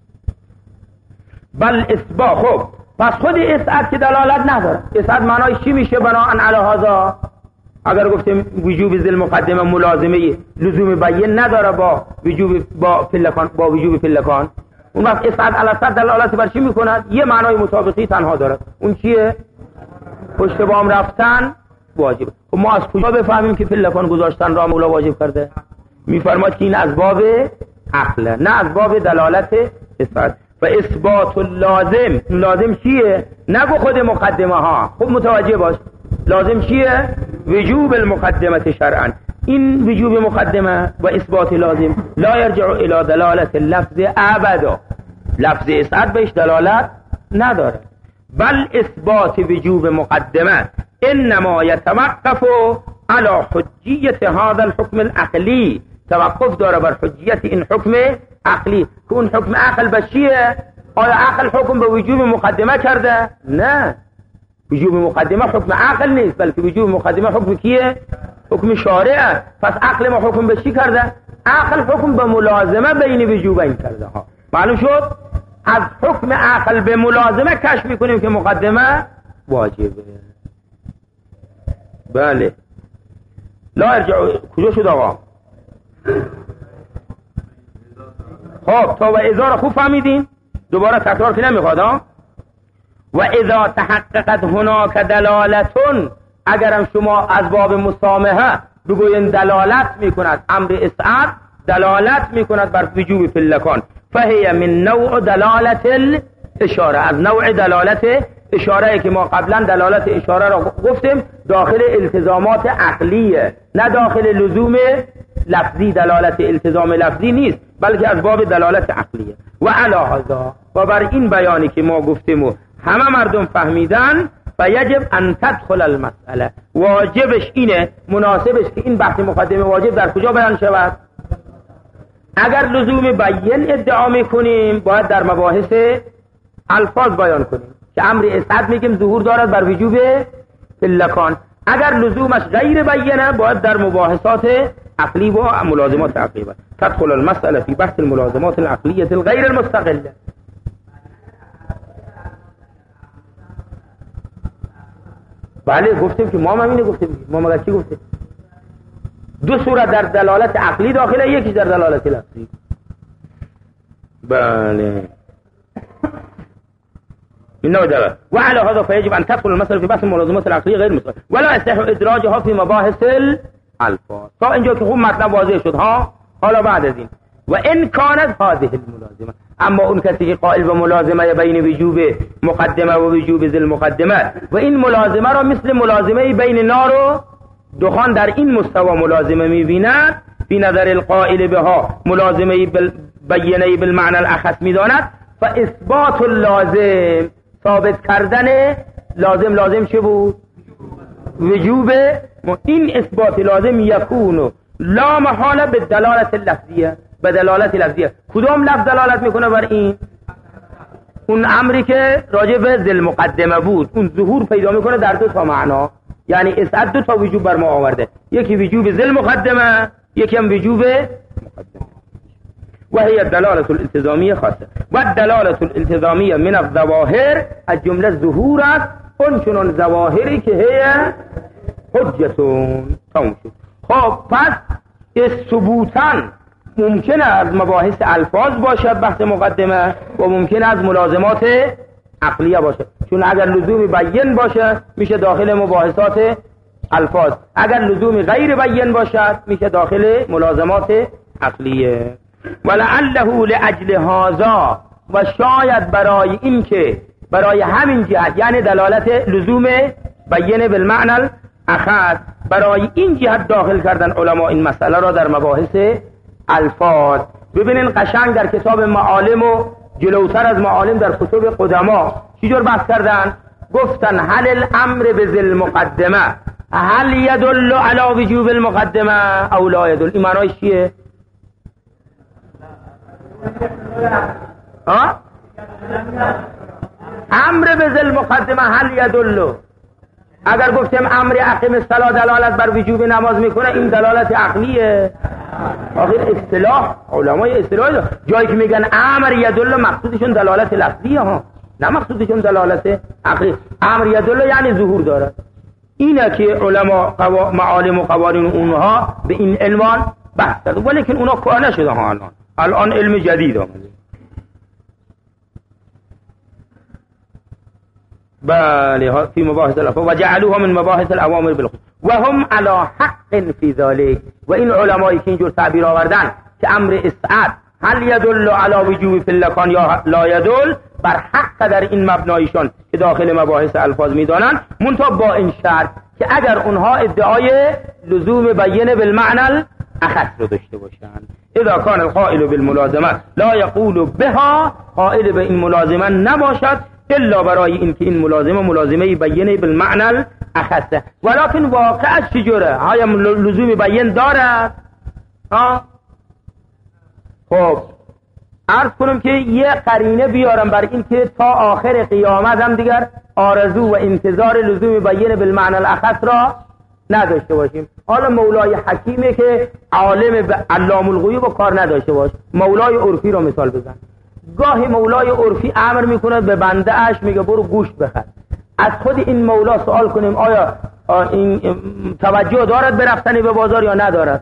بل اثبات. خب پس خود اسعد که دلالت نداره، اسعد معنای چی میشه بناء علی هذا؟ اگر گفتیم وجوب ذل مقدمه ملازمه لزوم بیان نداره با وجوب با فلکان با وجوب فلکان، اون وقت اسعد علی صد دلالت بر چی میکند؟ یه معنای مطابقی تنها داره، اون چیه؟ پشت بام رفتن واجب. خب ما از کجا بفهمیم که فلکان گذاشتن را مولا واجب کرده؟ میفرماد که این از باب عقله، نه از باب دلالت اسعد. و اثبات اللازم، لازم چیه؟ نگو خود مقدمه ها، خب متوجه باش لازم چیه؟ وجوب المقدمه شرعا. این وجوب مقدمه و اثبات لازم لا یرجع الى دلالت اللفظ ابدا، لفظ اسعد بهش دلالت نداره. بل اثبات وجوب مقدمه انما يتوقف على حجیت هذا الحكم العقلی، توقف داره بر حجیت این حکم عقلی که اون حکم عقل به چیه؟ آیا عقل حکم به وجوب مقدمه کرده؟ نه، وجوب مقدمه حکم عقل نیست، بلکه وجوب مقدمه حکم کیه؟ حکم شارعه. پس عقل ما حکم به چی کرده؟ عقل حکم به ملازمه بین وجوبین کرده ها. معلوم شد؟ از حکم عقل به ملازمه کشف میکنیم که مقدمه واجبه. بله. لا ارجع. کجا شد آقا؟ خب تا و اذا را خوب فهمیدین؟ دوباره تکرار که نمیخواد ها؟ و اذا تحققت هناک دلالتون، اگرم شما از باب مسامحه بگوین دلالت میکند، امر اسعد دلالت میکند بر وجوب فلکان، فهی من نوع دلالت اشاره، از نوع دلالت اشاره که ما قبلا دلالت اشاره را گفتیم داخل التزامات عقلیه، نه داخل لزوم لفظی. دلالت التزام لفظی نیست بلکه از باب دلالت عقلیه. و علی هذا، و بر این بیانی که ما گفتیم و همه مردم فهمیدن، فیجب ان تدخل المسئله، واجبش اینه، مناسبش که این بحث مقدمه واجب در کجا بیان شود؟ اگر لزوم بیان ادعا میکنیم باید در مباحث الفاظ بیان کنیم که امر اسعد میگیم ظهور دارد بر وجوب فلکان. اگر لزومش غیر بیانه باید در مباحثات عقلی و ملازمات عقلی باید. تدخل المسئله فی بحث الملازمات العقلیه الغیر المستقله. بله گفتیم که ما هم اینه گفتیم. ما مگه چی گفتیم؟ دو صورت در دلالت عقلی داخله، یکی در دلالت لفظی. بله إنه دلالة. وعلى هذا فيجب أن تدخل المسألة في بحث الملازمات العقلية غير مستقلة ولا يصح إدراجها في مباحث الألفاظ. تا اینجا که خوب مطلب واضح شد ها. حالا بعد از این و ان كانت هذه الملازمه، اما اون کسی که قائل به ملازمه بین وجوب مقدمه و وجوب ذل مقدمه و این ملازمه را مثل ملازمه بین نار و دخان در این مستوى ملازمه می‌بیند، فی نظر القائل بها ملازمه بیانه بالمعنى الاخص می‌داند، فاثبات اللازم، ثابت کردن لازم. لازم چه بود؟ وجوب. این اثبات لازم یکون لا محاله به دلالت لفظیه، به دلالت لفظیه. کدام لفظ دلالت میکنه بر این؟ اون امری که راجع به ذل مقدمه بود، اون ظهور پیدا میکنه در دو تا معنا. یعنی اسعد دو تا وجوب بر ما آورده، یکی وجوب ذل مقدمه، یکی هم وجوب مقدمه. و هي الدلاله الالتزاميه خاصه و الدلاله الالتزاميه من الظواهر الجمله ظهور است، اون چنون ظواهری که هي حجتون تمام شد. خب پس ثبوتاً ممکنه از مباحث الفاظ باشد بحث مقدمه و ممکنه از ملازمات عقلیه باشه، چون اگر لزوم بیان باشه میشه داخل مباحثات الفاظ، اگر لزوم غیر بیان باشد میشه داخل ملازمات عقلیه. ولعله لاجل هذا، و شاید برای این که برای همین جهت، یعنی دلالت لزوم بیان بالمعنى اخذ، برای این جهت داخل کردن علما این مسئله را در مباحث الفاظ. ببینین قشنگ در کتاب معالم و جلوتر از معالم در کتب قدما چجور بحث کردن؟ گفتن هل الامر بذل مقدمه هل يدل على وجوب المقدمه او لا يدل. این معنیش چیه؟ ها؟ امر بذل مقدمه هل يدل، اگر گفتیم امر اقیم الصلاة دلالت بر وجوب نماز میکنه، این دلالت عقلیه. آخر اصطلاح علمای اصطلاح جایی که میگن امر یدل مقصودشون دلالت لفظیه ها، نه مقصودشون دلالت عقلی. امر یدل یعنی ظهور داره. اینه که علما قوا... معالم و قوانین اونها به این عنوان بحث کرده، ولیکن اونا کهنه شده ها. الان الان علم جدید آمده. بله في مباحث الألفاظ وجعلوها من مباحث الأوامر بالخصوص وهم على حق في ذلك. و این علمایی که اینجور تعبیر آوردن که امر اسعد هل يدل على وجوب فلکان یا لا يدل، بر حق در این مبنایشان که داخل مباحث الفاظ میدانن، منتها با این شرط که اگر اونها ادعای لزوم بیان بالمعنى اخص رو داشته باشند. اذا كان القائل بالملازمه لا يقول بها، قائل به این ملازمه نباشد الا برای اینکه این ملازمه ملازمه بیانه بالمعنى اخصه. ولكن واقعش چجوره؟ آیا لزوم بیان دارد؟ ها؟ خب عرض کنم که یه قرینه بیارم بر این که تا آخر قیامت هم دیگر آرزو و انتظار لزوم بیان بالمعنى الاخص را نداشته باشیم. حالا مولای حکیمه که عالم به علام الغیوب و کار نداشته باش. مولای عرفی رو مثال بزن. گاهی مولای عرفی امر میکنه به بنده اش، میگه برو گوشت بخر. از خود این مولا سوال کنیم آیا این توجه دارد به رفتن به بازار یا ندارد؟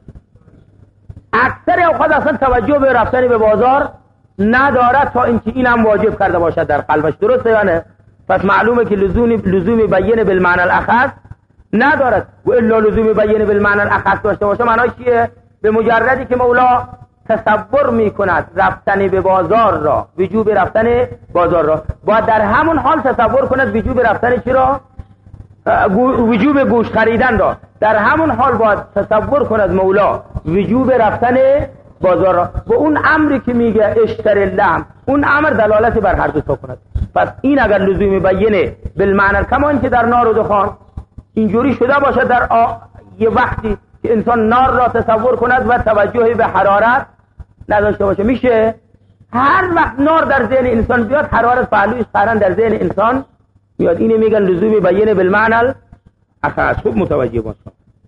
اکثر اوقات اصلا توجه به رفتن به بازار ندارد تا اینکه اینم واجب کرده باشد در قلبش. درسته یا نه؟ پس معلومه که لزوم لزوم بیان بالمعنى الاخص ندارد. و الا لزوم بیان بالمعنى الاخص داشته باشه معناش چیه؟ به مجردی که مولا تصور میکند رفتن به بازار را، وجوب رفتن بازار را، باید در همون حال تصور کند وجوب رفتن چی را؟ وجوب گوشت خریدن را. در همون حال باید تصور کند مولا وجوب رفتن بازار را. و اون امری که میگه اشتری اللحم، اون امر دلالت بر هر دو تا کند. پس این اگر لزومی بیینه بالمعنی، کما این که در نار و دخان اینجوری شده باشه در آ... یه وقتی که انسان نار را تصور کند و توجهی به حرارت نداشته باشه، میشه هر وقت نار در ذهن انسان بیاد حرارت پهلویش قرن در ذهن انسان میاد. اینه میگن لزومی بیینه بالمعنی اخص. خوب متوجه باش.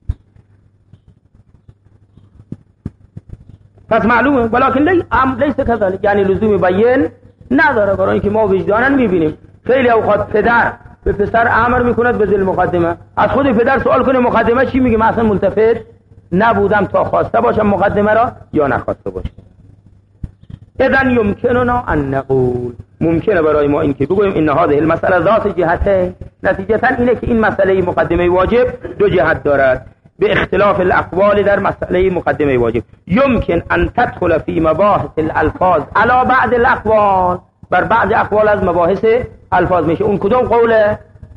پس معلومه ولکن لی ام لیس کذالک، یعنی لزومی بیین نداره، برای اینکه ما وجدانا میبینیم خیلی اوقات پدر به پسر امر میکند به ذل مقدمه، از خود پدر سوال کنه مقدمه چی میگه، من اصلا ملتفت نبودم تا خواسته باشم مقدمه را یا نخواسته باشم. اذن یمکننا ان نقول، ممکنه برای ما این که بگویم ان هذه المساله ذات جهته، نتیجتا اینه که این مسئله مقدمه واجب دو جهت دارد به اختلاف الاقوال در مسئله مقدمه واجب. یمکن ان تدخل فی مباحث الالفاظ علی بعض الاقوال، بر بعض اقوال از مباحث الفاظ میشه. اون کدوم قوله؟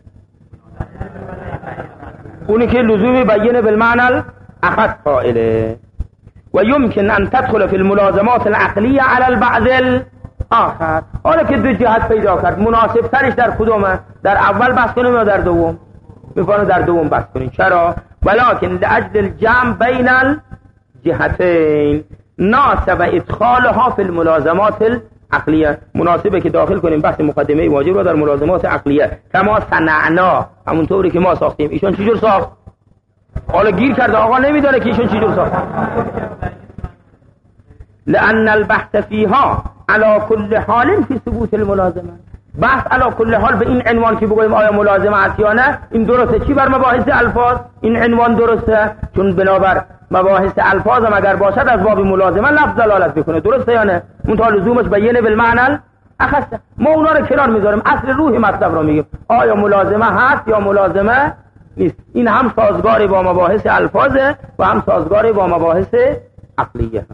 اونی که لزومی بیینه بالمعنی اخذ قائله. و یمکن ان تدخل فی الملازمات العقلیه علی البعض الاخر. حالا که دو جهت پیدا کرد، مناسب ترش در کدومه؟ در اول بحث کنیم یا در دوم؟ میفونه در دوم بحث کنیم. چرا؟ ولكن لاجل الجمع بین الجهتین ناسب ادخالها فی الملازمات العقلیه. مناسبه که داخل کنیم بحث مقدمه واجب رو در ملازمات عقلیه. کما صنعنا، همونطوری که ما ساختیم. ایشون چجور ساخت؟ حالا گیر کرده آقا نمیدونه که ایشون چجور ساخت. لان البحث فيها على كل حال في ثبوت الملازمه. بحث علا کل حال به این عنوان که بگویم آیا ملازمه هست یا نه، این درسته. چی بر مباحث الفاظ این عنوان درسته؟ چون بنابر مباحث الفاظ هم اگر باشد از باب ملازمه لفظ دلالت بکنه، درسته یا نه؟ منتها لزومش بیینه بالمعنی اخص. ما اونا رو کنار میذاریم، اصل روح مطلب رو میگیم آیا ملازمه هست یا ملازمه نیست. این هم سازگاری با مباحث الفاظه و هم سازگاری با مباحث عقلیه.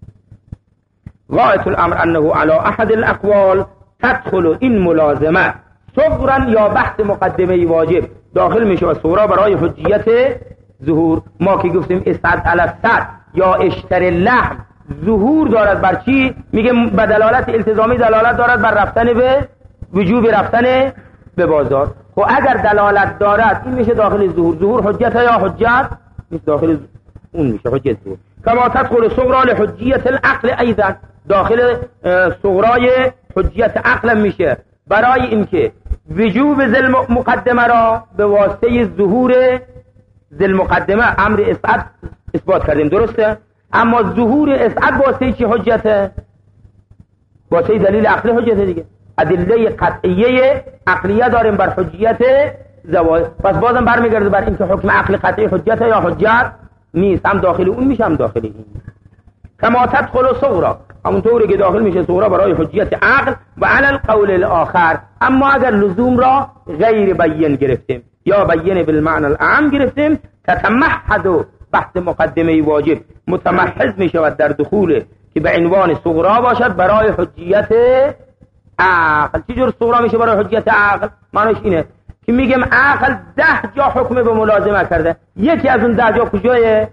غایت الامر انه على احد الاقوال تدخل این ملازمه صغرا یا بحث مقدمه واجب داخل میشه و صغرا برای حجیت ظهور. ما که گفتیم استعد علی الصد یا اشتری اللحم ظهور دارد بر چی؟ میگه به دلالت التزامی دلالت دارد بر رفتن به وجوب رفتن به بازار. خب اگر دلالت دارد این میشه داخل ظهور. ظهور حجت یا حجت نیست، داخل اون میشه حجت ظهور. کما تدخل صغرا لحجیت العقل ایضا، داخل صغرای حجیت عقل میشه برای اینکه وجوب ذل مقدمه را به واسطه ظهور ذل مقدمه امر اسعد اثبات کردیم، درسته؟ اما ظهور اسعد واسطه چی حجته؟ واسطه دلیل عقلی حجته دیگه. ادله قطعیه عقلیه داریم بر حجیت زواهر، پس بازم برمیگرده بر اینکه حکم عقل قطعی حجت یا حجت نیست، هم داخل اون میشه هم داخل این. کما تدخل صغرا، همونطوری که داخل میشه صغرا برای حجیت عقل و علی القول الاخر. اما اگر لزوم را غیر بیان گرفتیم یا بیان بالمعنی الاعم گرفتیم، تتمحض بحث مقدمه واجب متمحض میشود در دخول که به عنوان صغرا باشد برای حجیت عقل. چی جور صغرا میشه برای حجیت عقل؟ معنیش اینه که میگم عقل ده جا حکم به ملازمه کرده، یکی از اون ده جا کجایه؟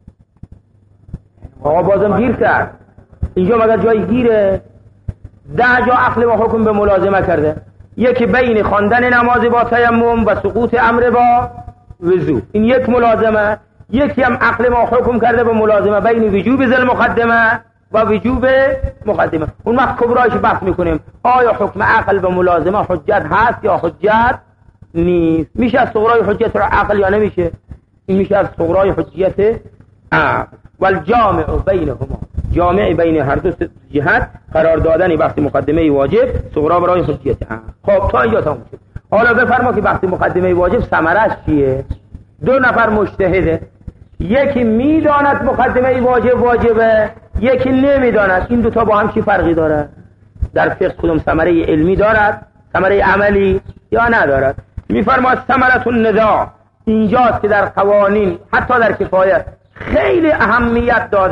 آقا بازم گیر کرد اینجا، مگر جای گیره؟ ده جا عقل با حکم به ملازمه کرده، یکی بین خواندن نماز با تیمم و سقوط امر با وضو، این یک ملازمه. یکی هم عقل ما حکم کرده به ملازمه بین وجوب ذل مقدمه و وجوب مقدمه. اون وقت کبرایش بحث میکنیم آیا حکم عقل به ملازمه حجت هست یا حجت نیست. میشه از صغرای حجت را عقل یا نمیشه؟ این میشه از صغرای حجت عقل. والجامع بینهما، جامع بین هر دو جهت قرار دادن بحث مقدمه واجب صغرا برای حجت عقل. خب تا اینجا تموم شد. حالا بفرما که بحث مقدمه واجب ثمرش چیه؟ دو نفر مجتهده، یکی میداند مقدمه واجب واجبه، یکی نمیداند. این دوتا با هم چی فرقی داره؟ در فقه کدوم ثمره علمی دارد، ثمره عملی یا ندارد؟ میفرماید ثمرة النزاع اینجاست که در قوانین حتی در کفایه خیلی اهمیت دادن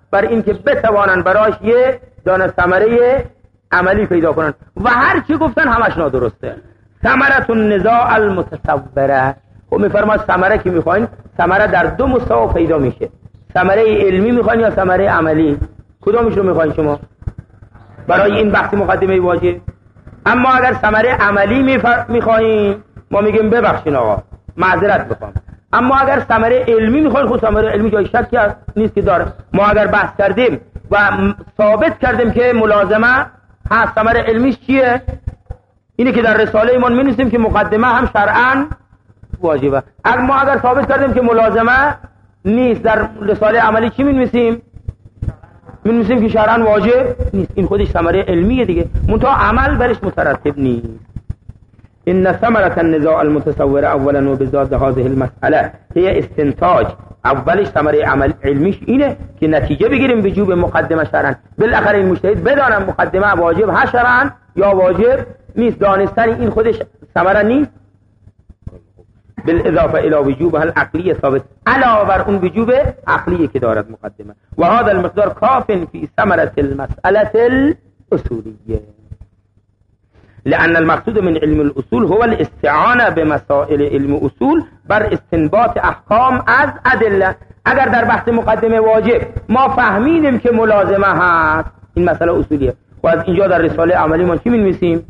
بر اینکه بتوانن براش یه دانه ثمره عملی پیدا کنن و هر چی گفتن همش نادرسته. ثمرة النزاع المتصوره، خب میفرماد ثمره که میخواین ثمره در دو مستوى پیدا میشه. ثمره علمی میخواین یا ثمره عملی؟ کدومش رو میخواین شما برای این بحث مقدمه واجب؟ اما اگر ثمره عملی میخواین ما میگیم ببخشین آقا معذرت بخوام، اما اگر ثمره علمی میخواین خود ثمره علمی جای شکی نیست که داره. ما اگر بحث کردیم و ثابت کردیم که ملازمه هست، ثمره علمیش چیه؟ اینه که در رساله ایمان می‌نویسیم که مقدمه هم شرعاً واجبه. اگر ما اگر ثابت کردیم که ملازمه نیست، در رساله عملی چی می‌نویسیم؟ می‌نویسیم که شرعاً واجب نیست. این خودش ثمره علمیه دیگه، منتها عمل برش مترتب نیست. ان ثمرة النزاع المتصوره اولا وبذات هذه المساله هي استنتاج. اولش ثمره عمل علمیش اینه که نتیجه بگیریم وجوب مقدمه شرعاً. بالاخره این مجتهد بدانم مقدمه واجب هست شرعاً یا واجب نیست. دانستن این خودش ثمره نیست. بالاضافه الى وجوبها العقلی ثابت، علاوه بر اون وجوب عقلی که دارد مقدمه. و هذا المقدار کاف فی ثمرة المساله الاصولیه، لأن المقصود من علم الأصول هو الاستعانة بمسائل علم اصول بر استنباط احکام از ادله. اگر در بحث مقدمه واجب ما فهمیدیم که ملازمه هست، این مسئله اصولیه، و از اینجا در رساله عملی ما چی می‌نویسیم؟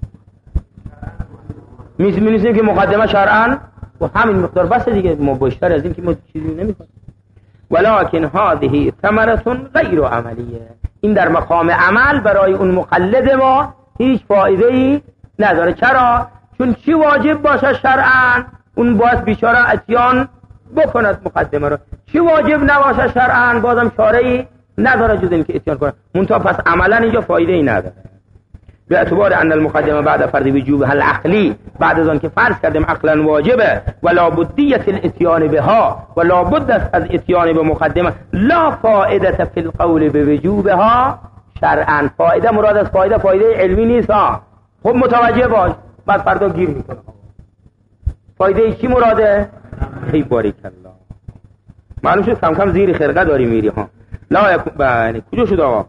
می‌نویسیم که مقدمه شرعاً و همین مقدار بس دیگه، ما بیشتر از این که ما چیزی نمی‌کنیم. ولكن هذه ثمرة غیر عملیه، این در مقام عمل برای اون مقلد ما هیچ فایده‌ای نداره. چرا؟ چون چی واجب باشه شرعاً اون باید بیچاره اتیان بکند مقدمه رو، چی واجب نباشه شرعاً بازم چاره‌ای نداره جز این که اتیان کنه. منتها پس عملاً اینجا فایده‌ای نداره. به اعتبار ان المقدمه بعد فرض وجوبها العقلی، بعد از آن که فرض کردیم عقلاً واجبه و لابدیت الاتیان بها و لابد از اتیان به مقدمه، لا فائده فی القول بوجوبها شرعاً. فایده مراد از فایده فایده علمی نیست ها. خب متوجه باش، بعد فردا گیر میکنه. فایده چی مراده؟ ای باریک الله، معلوم شد کم کم زیر خرقه داری میری ها. لا یکون بله کجا شد آقا؟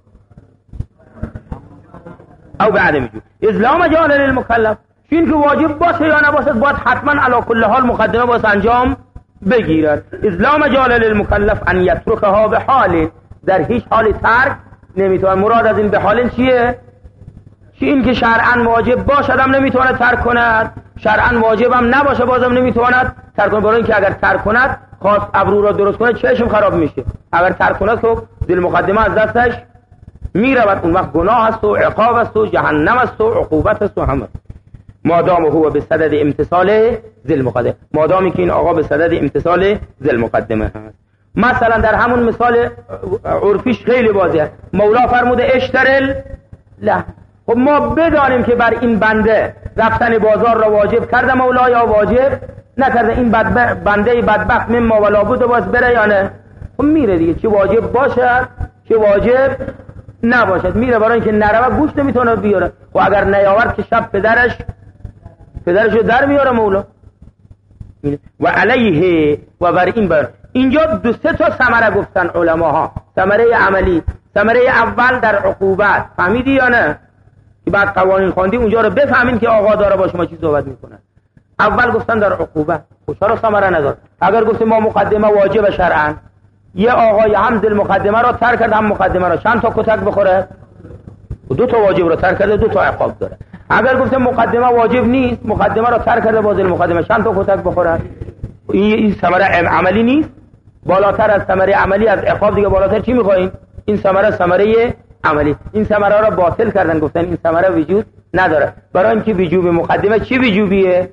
او بعد میگو اسلام جعل للمکلف، چون که واجب باشه یا نباشه باید حتما علی کل حال مقدمه باید انجام بگیرد. اسلام جعل للمکلف ان یترکها به حال، در هیچ حال ترک نمیتونه. مراد از این به حال چیه؟ چی این که شرعاً واجب باشه هم نمیتونه ترک کند، شرعاً واجب هم نباشه بازم نمیتونه ترک کنه. برای اینکه اگر ترک کند خواست ابرو را درست کنه چشم خراب میشه. اگر ترک کند خب دل مقدمه از دستش میرود، اون وقت گناه است و عقاب است و جهنم است و عقوبت است و همه. مادام هو به صدد امتصال ذل مقدمه، مادامی که این آقا به صدد امتصال ذل مقدمه هست. مثلا در همون مثال عرفیش خیلی واضحه، مولا فرموده اشترل له. خب ما بدانیم که بر این بنده رفتن بازار را واجب کرده مولا یا واجب نکرده. این بنده بدبخت مما ولا بود باز بره یا نه؟ خب میره دیگه، چه واجب باشد چه واجب نباشد میره، برای اینکه نروه گوشت نمیتونه بیاره. و اگر نیاورد که شب پدرش پدرشو در میاره مولا. و علیه و بر این بر اینجا دو سه تا ثمره گفتن علماها، ثمره عملی. ثمره اول در عقوبت، فهمیدی یا نه؟ که بعد قوانین خواندی اونجا رو بفهمین که آقا داره با شما چی صحبت میکنه. اول گفتن در عقوبت، خب چرا ثمره نداره؟ اگر گفتیم ما مقدمه واجب شرعاً، یه آقای هم دل مقدمه رو ترک کرد هم مقدمه رو، چند تا کتک بخوره؟ دو تا واجب رو ترک کرده، دو تا عقاب داره. اگر گفتیم مقدمه واجب نیست، مقدمه رو ترک کرده با دل مقدمه چند تا کتک بخوره؟ این این ثمره عملی نیست. بالاتر از ثمره عملی از عقاب دیگه بالاتر چی میخواین؟ این ثمره ثمره عملی. این ثمره رو باطل کردن، گفتن این ثمره وجود نداره. برای اینکه وجوب مقدمه چی وجوبیه؟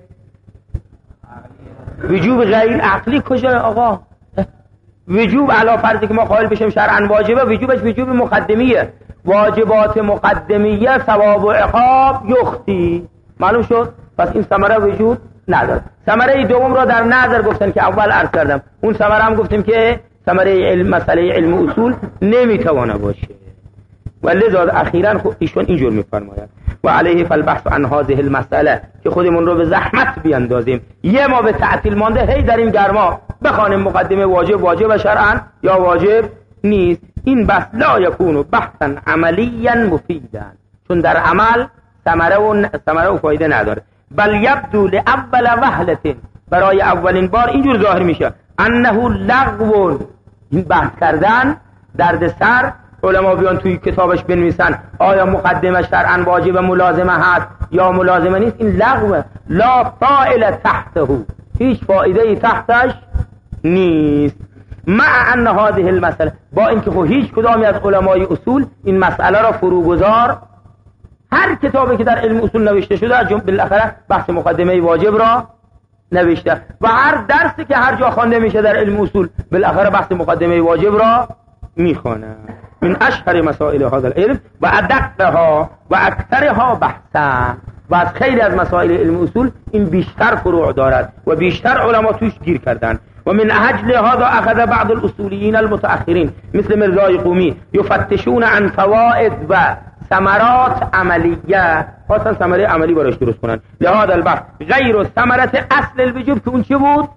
وجوب غیر عقلی کجا آقا؟ وجوب علا فرضی که ما قائل بشیم شرعاً واجبه، وجوبش وجوب مقدمیه. واجبات مقدمیه ثواب و عقاب یختی، معلوم شد؟ پس این ثمره وجود نداره. ثمره دوم را در نظر گفتن که اول عرض کردم، اون ثمره هم گفتیم که ثمره علم، مسئله علم اصول نمیتوانه باشه. و لذا اخیراً ایشون اینجور میفرماید و علیه فالبحث عن هذه المسئله، که خودمون رو به زحمت بیاندازیم، یه ما به تعطیل مانده هی در این گرما بخوانیم مقدمه واجب واجب شرعاً یا واجب نیست، این بحث لا یکون بحثا عملیا مفیدا، چون در عمل ثمره و ثمره و فایده نداره. بل یبدو لاول وهله، برای اولین بار اینجور ظاهر میشه انه لغو، این بحث کردن درد سر. علما بیان توی کتابش بنویسن آیا مقدمش شرعاً واجب ملازمه هست یا ملازمه نیست، این لغوه، لا فاعل تحته، هیچ فایده تحتش نیست. مع ان هذه المسئله، با اینکه خب هیچ کدامی از علمای اصول این مسئله را فروگذار، هر کتابی که در علم اصول نوشته شده از جمله بالاخره بحث مقدمه واجب را نوشته و هر درسی که هر جا خوانده میشه در علم اصول بالاخره بحث مقدمه واجب را میخوانه. من اشهر مسائل هذا العلم و ادقها و اکثرها بحثا، و از خیلی از مسائل علم اصول این بیشتر فروع دارد و بیشتر علما توش گیر کردن. و من اجل هذا اخذ بعض الاصولیین المتأخرین مثل مرزای قومی یفتشون عن فوائد و ثمرات عملیه، خواستن ثمره عملی براش درست کنن. لهذا البحث غیر ثمرت اصل الوجوب، که اون چه بود؟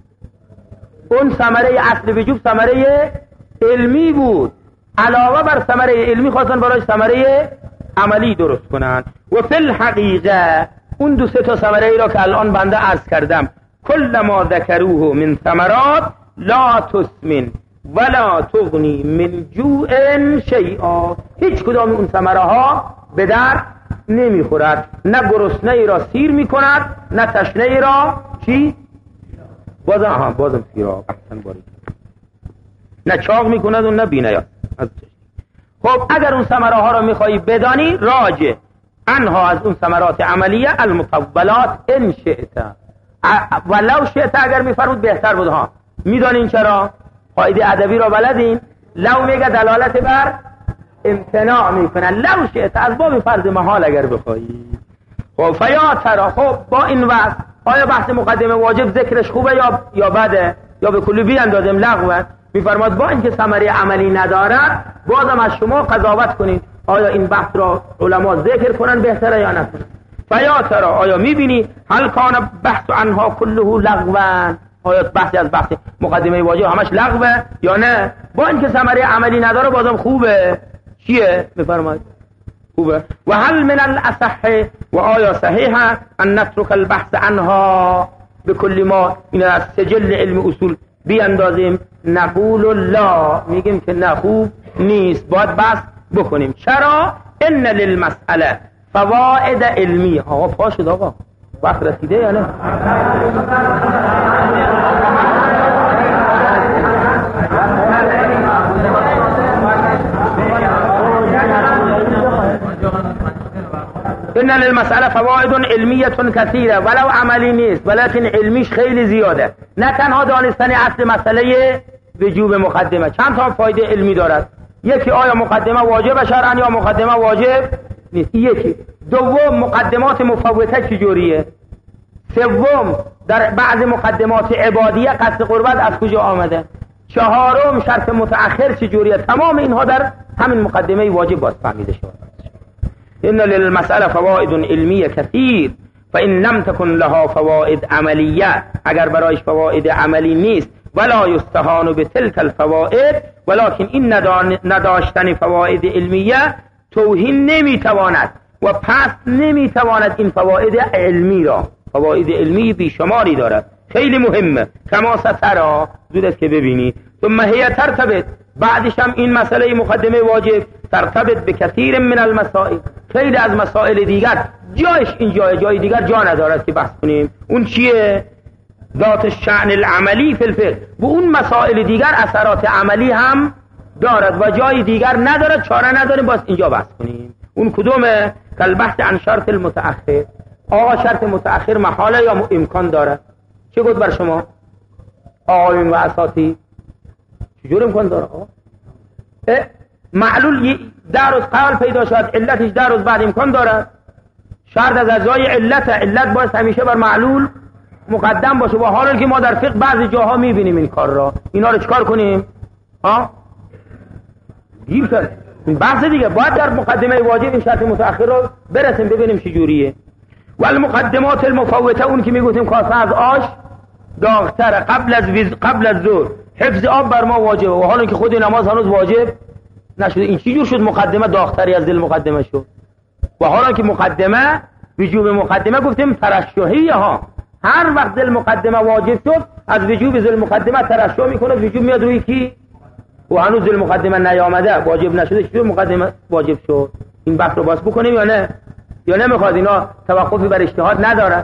اون ثمره اصل وجوب ثمره علمی بود، علاوه بر ثمره علمی خواستن براش ثمره عملی درست کنن. و فی الحقیقه اون دو سه تا ثمره ای را که الان بنده عرض کردم، کل ما ذکروه من ثمرات لا تسمن ولا تغنی من جوع شیئا، هیچ کدام اون ثمره ها به در نمیخورد، نه گرسنه ای را سیر میکند نه تشنه ای را چی؟ بازم ها بازم سیرا احسن باری، نه چاق میکند و نه بینیاد. خب اگر اون ثمره ها را میخوایی بدانی، راجع انها از اون ثمرات عملیه المطولات ان شئت ولو شئت، اگر میفرمود بهتر بود. ها میدانین چرا؟ قاعده ادبی را بلدین، لو میگه دلالت بر امتناع میکنه، لو شئت از باب فرض محال اگر بخوایی. خب فیا ترا، خب با این وقت آیا بحث مقدمه واجب ذکرش خوبه یا یا بده یا به کلی بیاندازیم لغوه؟ میفرماد با اینکه ثمره عملی ندارد بازم از شما قضاوت کنید آیا این بحث را علما ذکر کنن بهتره یا نکنن. فیا ترا، آیا میبینی هل کان بحث عنها کله لغوا، آیا بحثی از بحث مقدمه واجب همش لغوه یا نه؟ با اینکه ثمره عملی نداره بازم خوبه. چیه؟ میفرماد خوبه. و هل من الاصح، و آیا صحیحه ان نترک البحث عنها بكل ما، این از سجل علم اصول بیاندازیم؟ نقول لا، میگیم که نه خوب نیست، باید بحث بکنیم. چرا؟ ان للمسئله فواید علمی. آقا پا شد آقا، وقت رسیده یا نه؟ ان للمسأله فوائد علمیه کثیره ولو عملی نیست ولكن علمیش خیلی زیاده. نه تنها دانستن اصل مسئله وجوب مقدمه، چند تا فایده علمی دارد. یکی آیا مقدمه واجب شرعا یا مقدمه واجب نیست، یکی. دوم مقدمات مفوته چجوریه. سوم در بعض مقدمات عبادیه قصد قربت از کجا آمده. چهارم شرط متأخر چجوریه. تمام اینها در همین مقدمه واجب باید فهمیده شود. ان للمسأله فوائد علمیه کثیر فان لم تكن لها فوائد عملیه، اگر برایش فواید عملی نیست، ولا یستهان بتلك الفوائد، ولكن این نداشتن فواید علمیه توهین نمیتواند و پس نمیتواند این فواید علمی را، فواید علمی بیشماری دارد خیلی مهمه. کما سترا، زود است که ببینی. ثم هي ترتبط، بعدش هم این مسئله مقدمه واجب ترتبط به کثیر من المسائل، خیلی از مسائل دیگر جایش این جای جای دیگر جا ندارد که بحث کنیم. اون چیه؟ ذات الشأن العملی فی الفقه، و اون مسائل دیگر اثرات عملی هم دارد و جای دیگر ندارد، چاره نداریم باز اینجا بحث کنیم. اون کدومه؟ کل بحث عن شرط المتأخر. آقا شرط متأخر محاله یا امکان داره؟ چه گفت بر شما آقایون و اساتی؟ چجور امکان داره آقا؟ معلول در روز قبل پیدا شد، علتش در روز بعد امکان داره. شرط از اجزای علت، علت باید همیشه بر معلول مقدم باشه، و حالا که ما در فقه بعضی جاها میبینیم این کار را، اینا رو چکار کنیم؟ ها؟ گیر کرد. این بحث دیگه، باید در مقدمه واجب این شرط متأخر رو برسیم ببینیم چه جوریه. و المقدمات المفوته، اون که میگفتیم کاسه از آش داغتره قبل از ویز قبل از ظهر حفظ آب بر ما واجبه و حالا که خود نماز هنوز واجب نشده. این چی جور شد مقدمه داغ‌تری از دل مقدمه شد؟ و حالا که مقدمه وجوب مقدمه گفتیم ترشحیه ها، هر وقت دل مقدمه واجب شد از وجوب دل مقدمه ترشح میکنه، وجوب میاد روی کی؟ و هنوز دل مقدمه نیامده واجب نشده، چطور مقدمه واجب شد؟ این بحث رو باز بکنیم یا نه؟ یا نمیخواد؟ اینا توقفی بر اجتهاد نداره.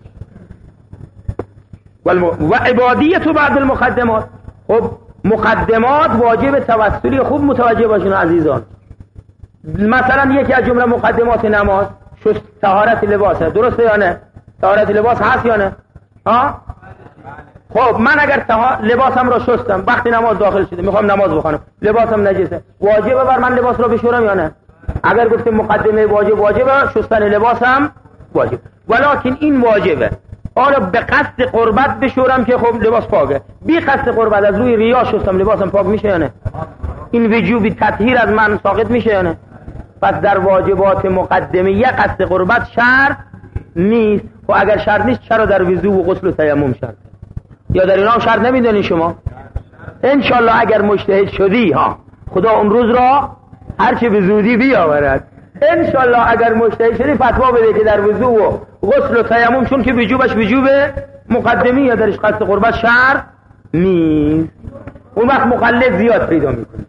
و عبادیت بعد المقدمات، خب مقدمات واجب توسلی، خوب متوجه باشین عزیزان. مثلا یکی از جمله مقدمات نماز شست طهارت لباسه، درسته یا نه؟ طهارت لباس هست یا نه؟ ها؟ خب من اگر لباسم را شستم وقتی نماز داخل شده میخوام نماز بخونم لباسم نجسه، واجبه بر من لباس را بشورم یا نه؟ اگر گفتیم مقدمه واجب واجبه، شستن لباسم واجب، ولکن این واجبه. حالا به قصد قربت بشورم که خب لباس پاکه، بی قصد قربت از روی ریا شستم لباسم پاک میشه یا نه؟ این وجوبی تطهیر از من ساقط میشه یا نه؟ پس در واجبات مقدمه قصد قربت شرط نیست. و اگر شرط نیست چرا در وضو و غسل و تیمم شرط؟ یا در اینا شرط نمیدونی شما؟ انشالله اگر مجتهد شدی ها، خدا امروز را هرچی به زودی بیاورد، انشالله اگر مجتهد شدی فتوا بده که در وضو و غسل و تیمم چون که وجوبش وجوب مقدمی یا درش قصد قربت شرط نیست، اون وقت مقلد زیاد پیدا میکنه.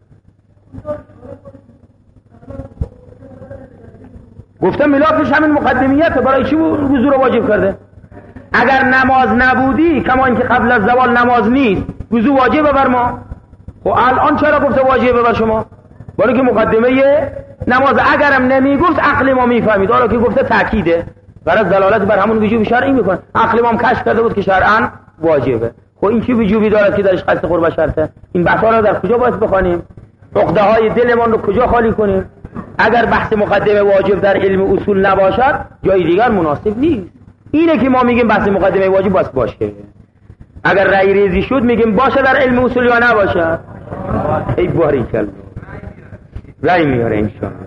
گفتم ملاکش همین مقدمیت، برای چی وضو رو واجب کرده؟ اگر نماز نبودی کما اینکه قبل از زوال نماز نیست وضو واجبه بر ما، خب الان چرا گفته واجبه بر شما؟ برای که مقدمه نماز اگرم نمیگفت عقل ما میفهمید، حالا که گفته تاکیده برای دلالت بر همون وجوب شرعی میکنه، عقل ما هم کشف کرده بود که شرعاً واجبه. خب این چه وجوبی داره که درش قصد قربت شرطه؟ این بحثا رو در کجا باید بخوانیم؟ عقده های دلمون رو کجا خالی کنیم؟ اگر بحث مقدمه واجب در علم اصول نباشد جای دیگر مناسب نیست. اینه که ما میگیم بحث مقدمه واجب باید باشه. اگر رأی ریزی شد میگیم باشه در علم اصول یا نباشه؟ ای باریکالله رأی میاره انشاءالله.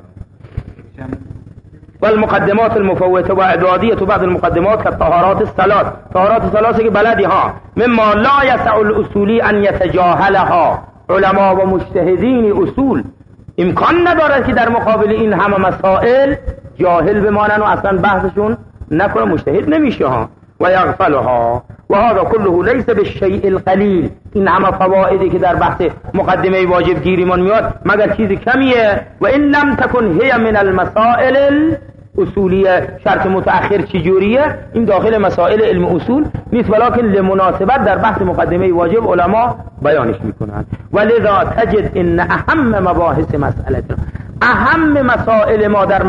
والمقدمات المفوته و اعدادیه بعض المقدمات كطهارات الصلاه، طهارات الصلاه که بلدی ها، مما لا يسع الاصولی ان يتجاهلها، علما و مجتهدین اصول امکان نداره که در مقابل این همه مسائل جاهل بمانن و اصلا بحثشون نکنه، مجتهد نمیشه ها. و یغفلها و هذا كله ليس بالشيء القليل، این همه فوائدی که در بحث مقدمه واجب گیریمان میاد مگر چیز کمیه. و این لم تكن هي من المسائل اصولیه، شرط متأخر چجوریه؟ این داخل مسائل علم اصول نیست، ولکن لمناسبت در بحث مقدمه واجب علما بیانش میکنند. ولذا تجد ان اهم مباحث مسئله، اهم مسائل ما در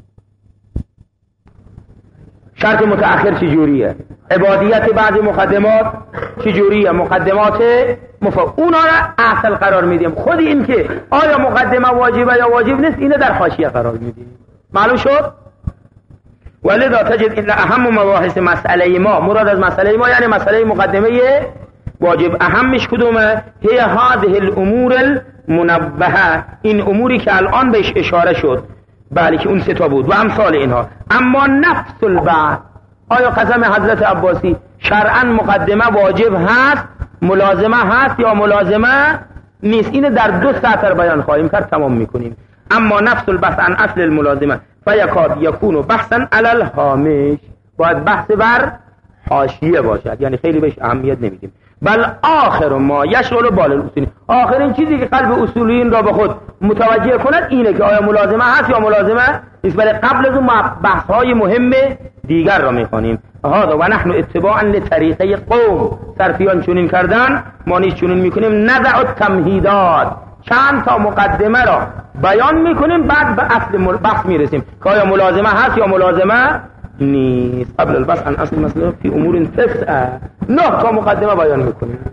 شرط متأخر چجوریه، عبادیت بعض مقدمات چجوریه، مقدمات مفوت، اونا را اصل قرار میدیم. خود این که آیا مقدمه واجبه یا واجب نیست اینه در حاشیه قرار میدیم. معلوم شد؟ ولذا تجد ان اهم مباحث مسئله ما، مراد از مسئله ما یعنی مسئله مقدمه واجب، اهمش کدومه؟ هي هذه الامور المنبهه، این اموری که الان بهش اشاره شد، بله که اون سه تا بود و امثال اینها. اما نفس البعث، آیا قسم حضرت عباسی شرعا مقدمه واجب هست، ملازمه هست یا ملازمه نیست؟ اینه در دو سطر بیان خواهیم کرد، تمام میکنیم. اما نفس البحث عن اصل الملازمه فیکاد یکون بحثا علی الهامش، باید بحث بر حاشیه باشد، یعنی خیلی بهش اهمیت نمیدیم. بل آخر ما یشغل بال الاصولی، آخرین چیزی که قلب اصولیین را به خود متوجه کند اینه که آیا ملازمه هست یا ملازمه نیست. ولی قبل از اون بحث های مهم دیگر را میخوانیم. هذا و نحن اتباعا لطریقه قوم، صرفیان چنین کردن ما نیز چنین میکنیم. نضع التمهیدات، چند تا مقدمه را بیان میکنیم بعد به اصل بحث میرسیم که آیا ملازمه هست یا ملازمه نیست. قبل البحث عن اصل مسئله فی امور تسعه، نه تا مقدمه بیان میکنیم.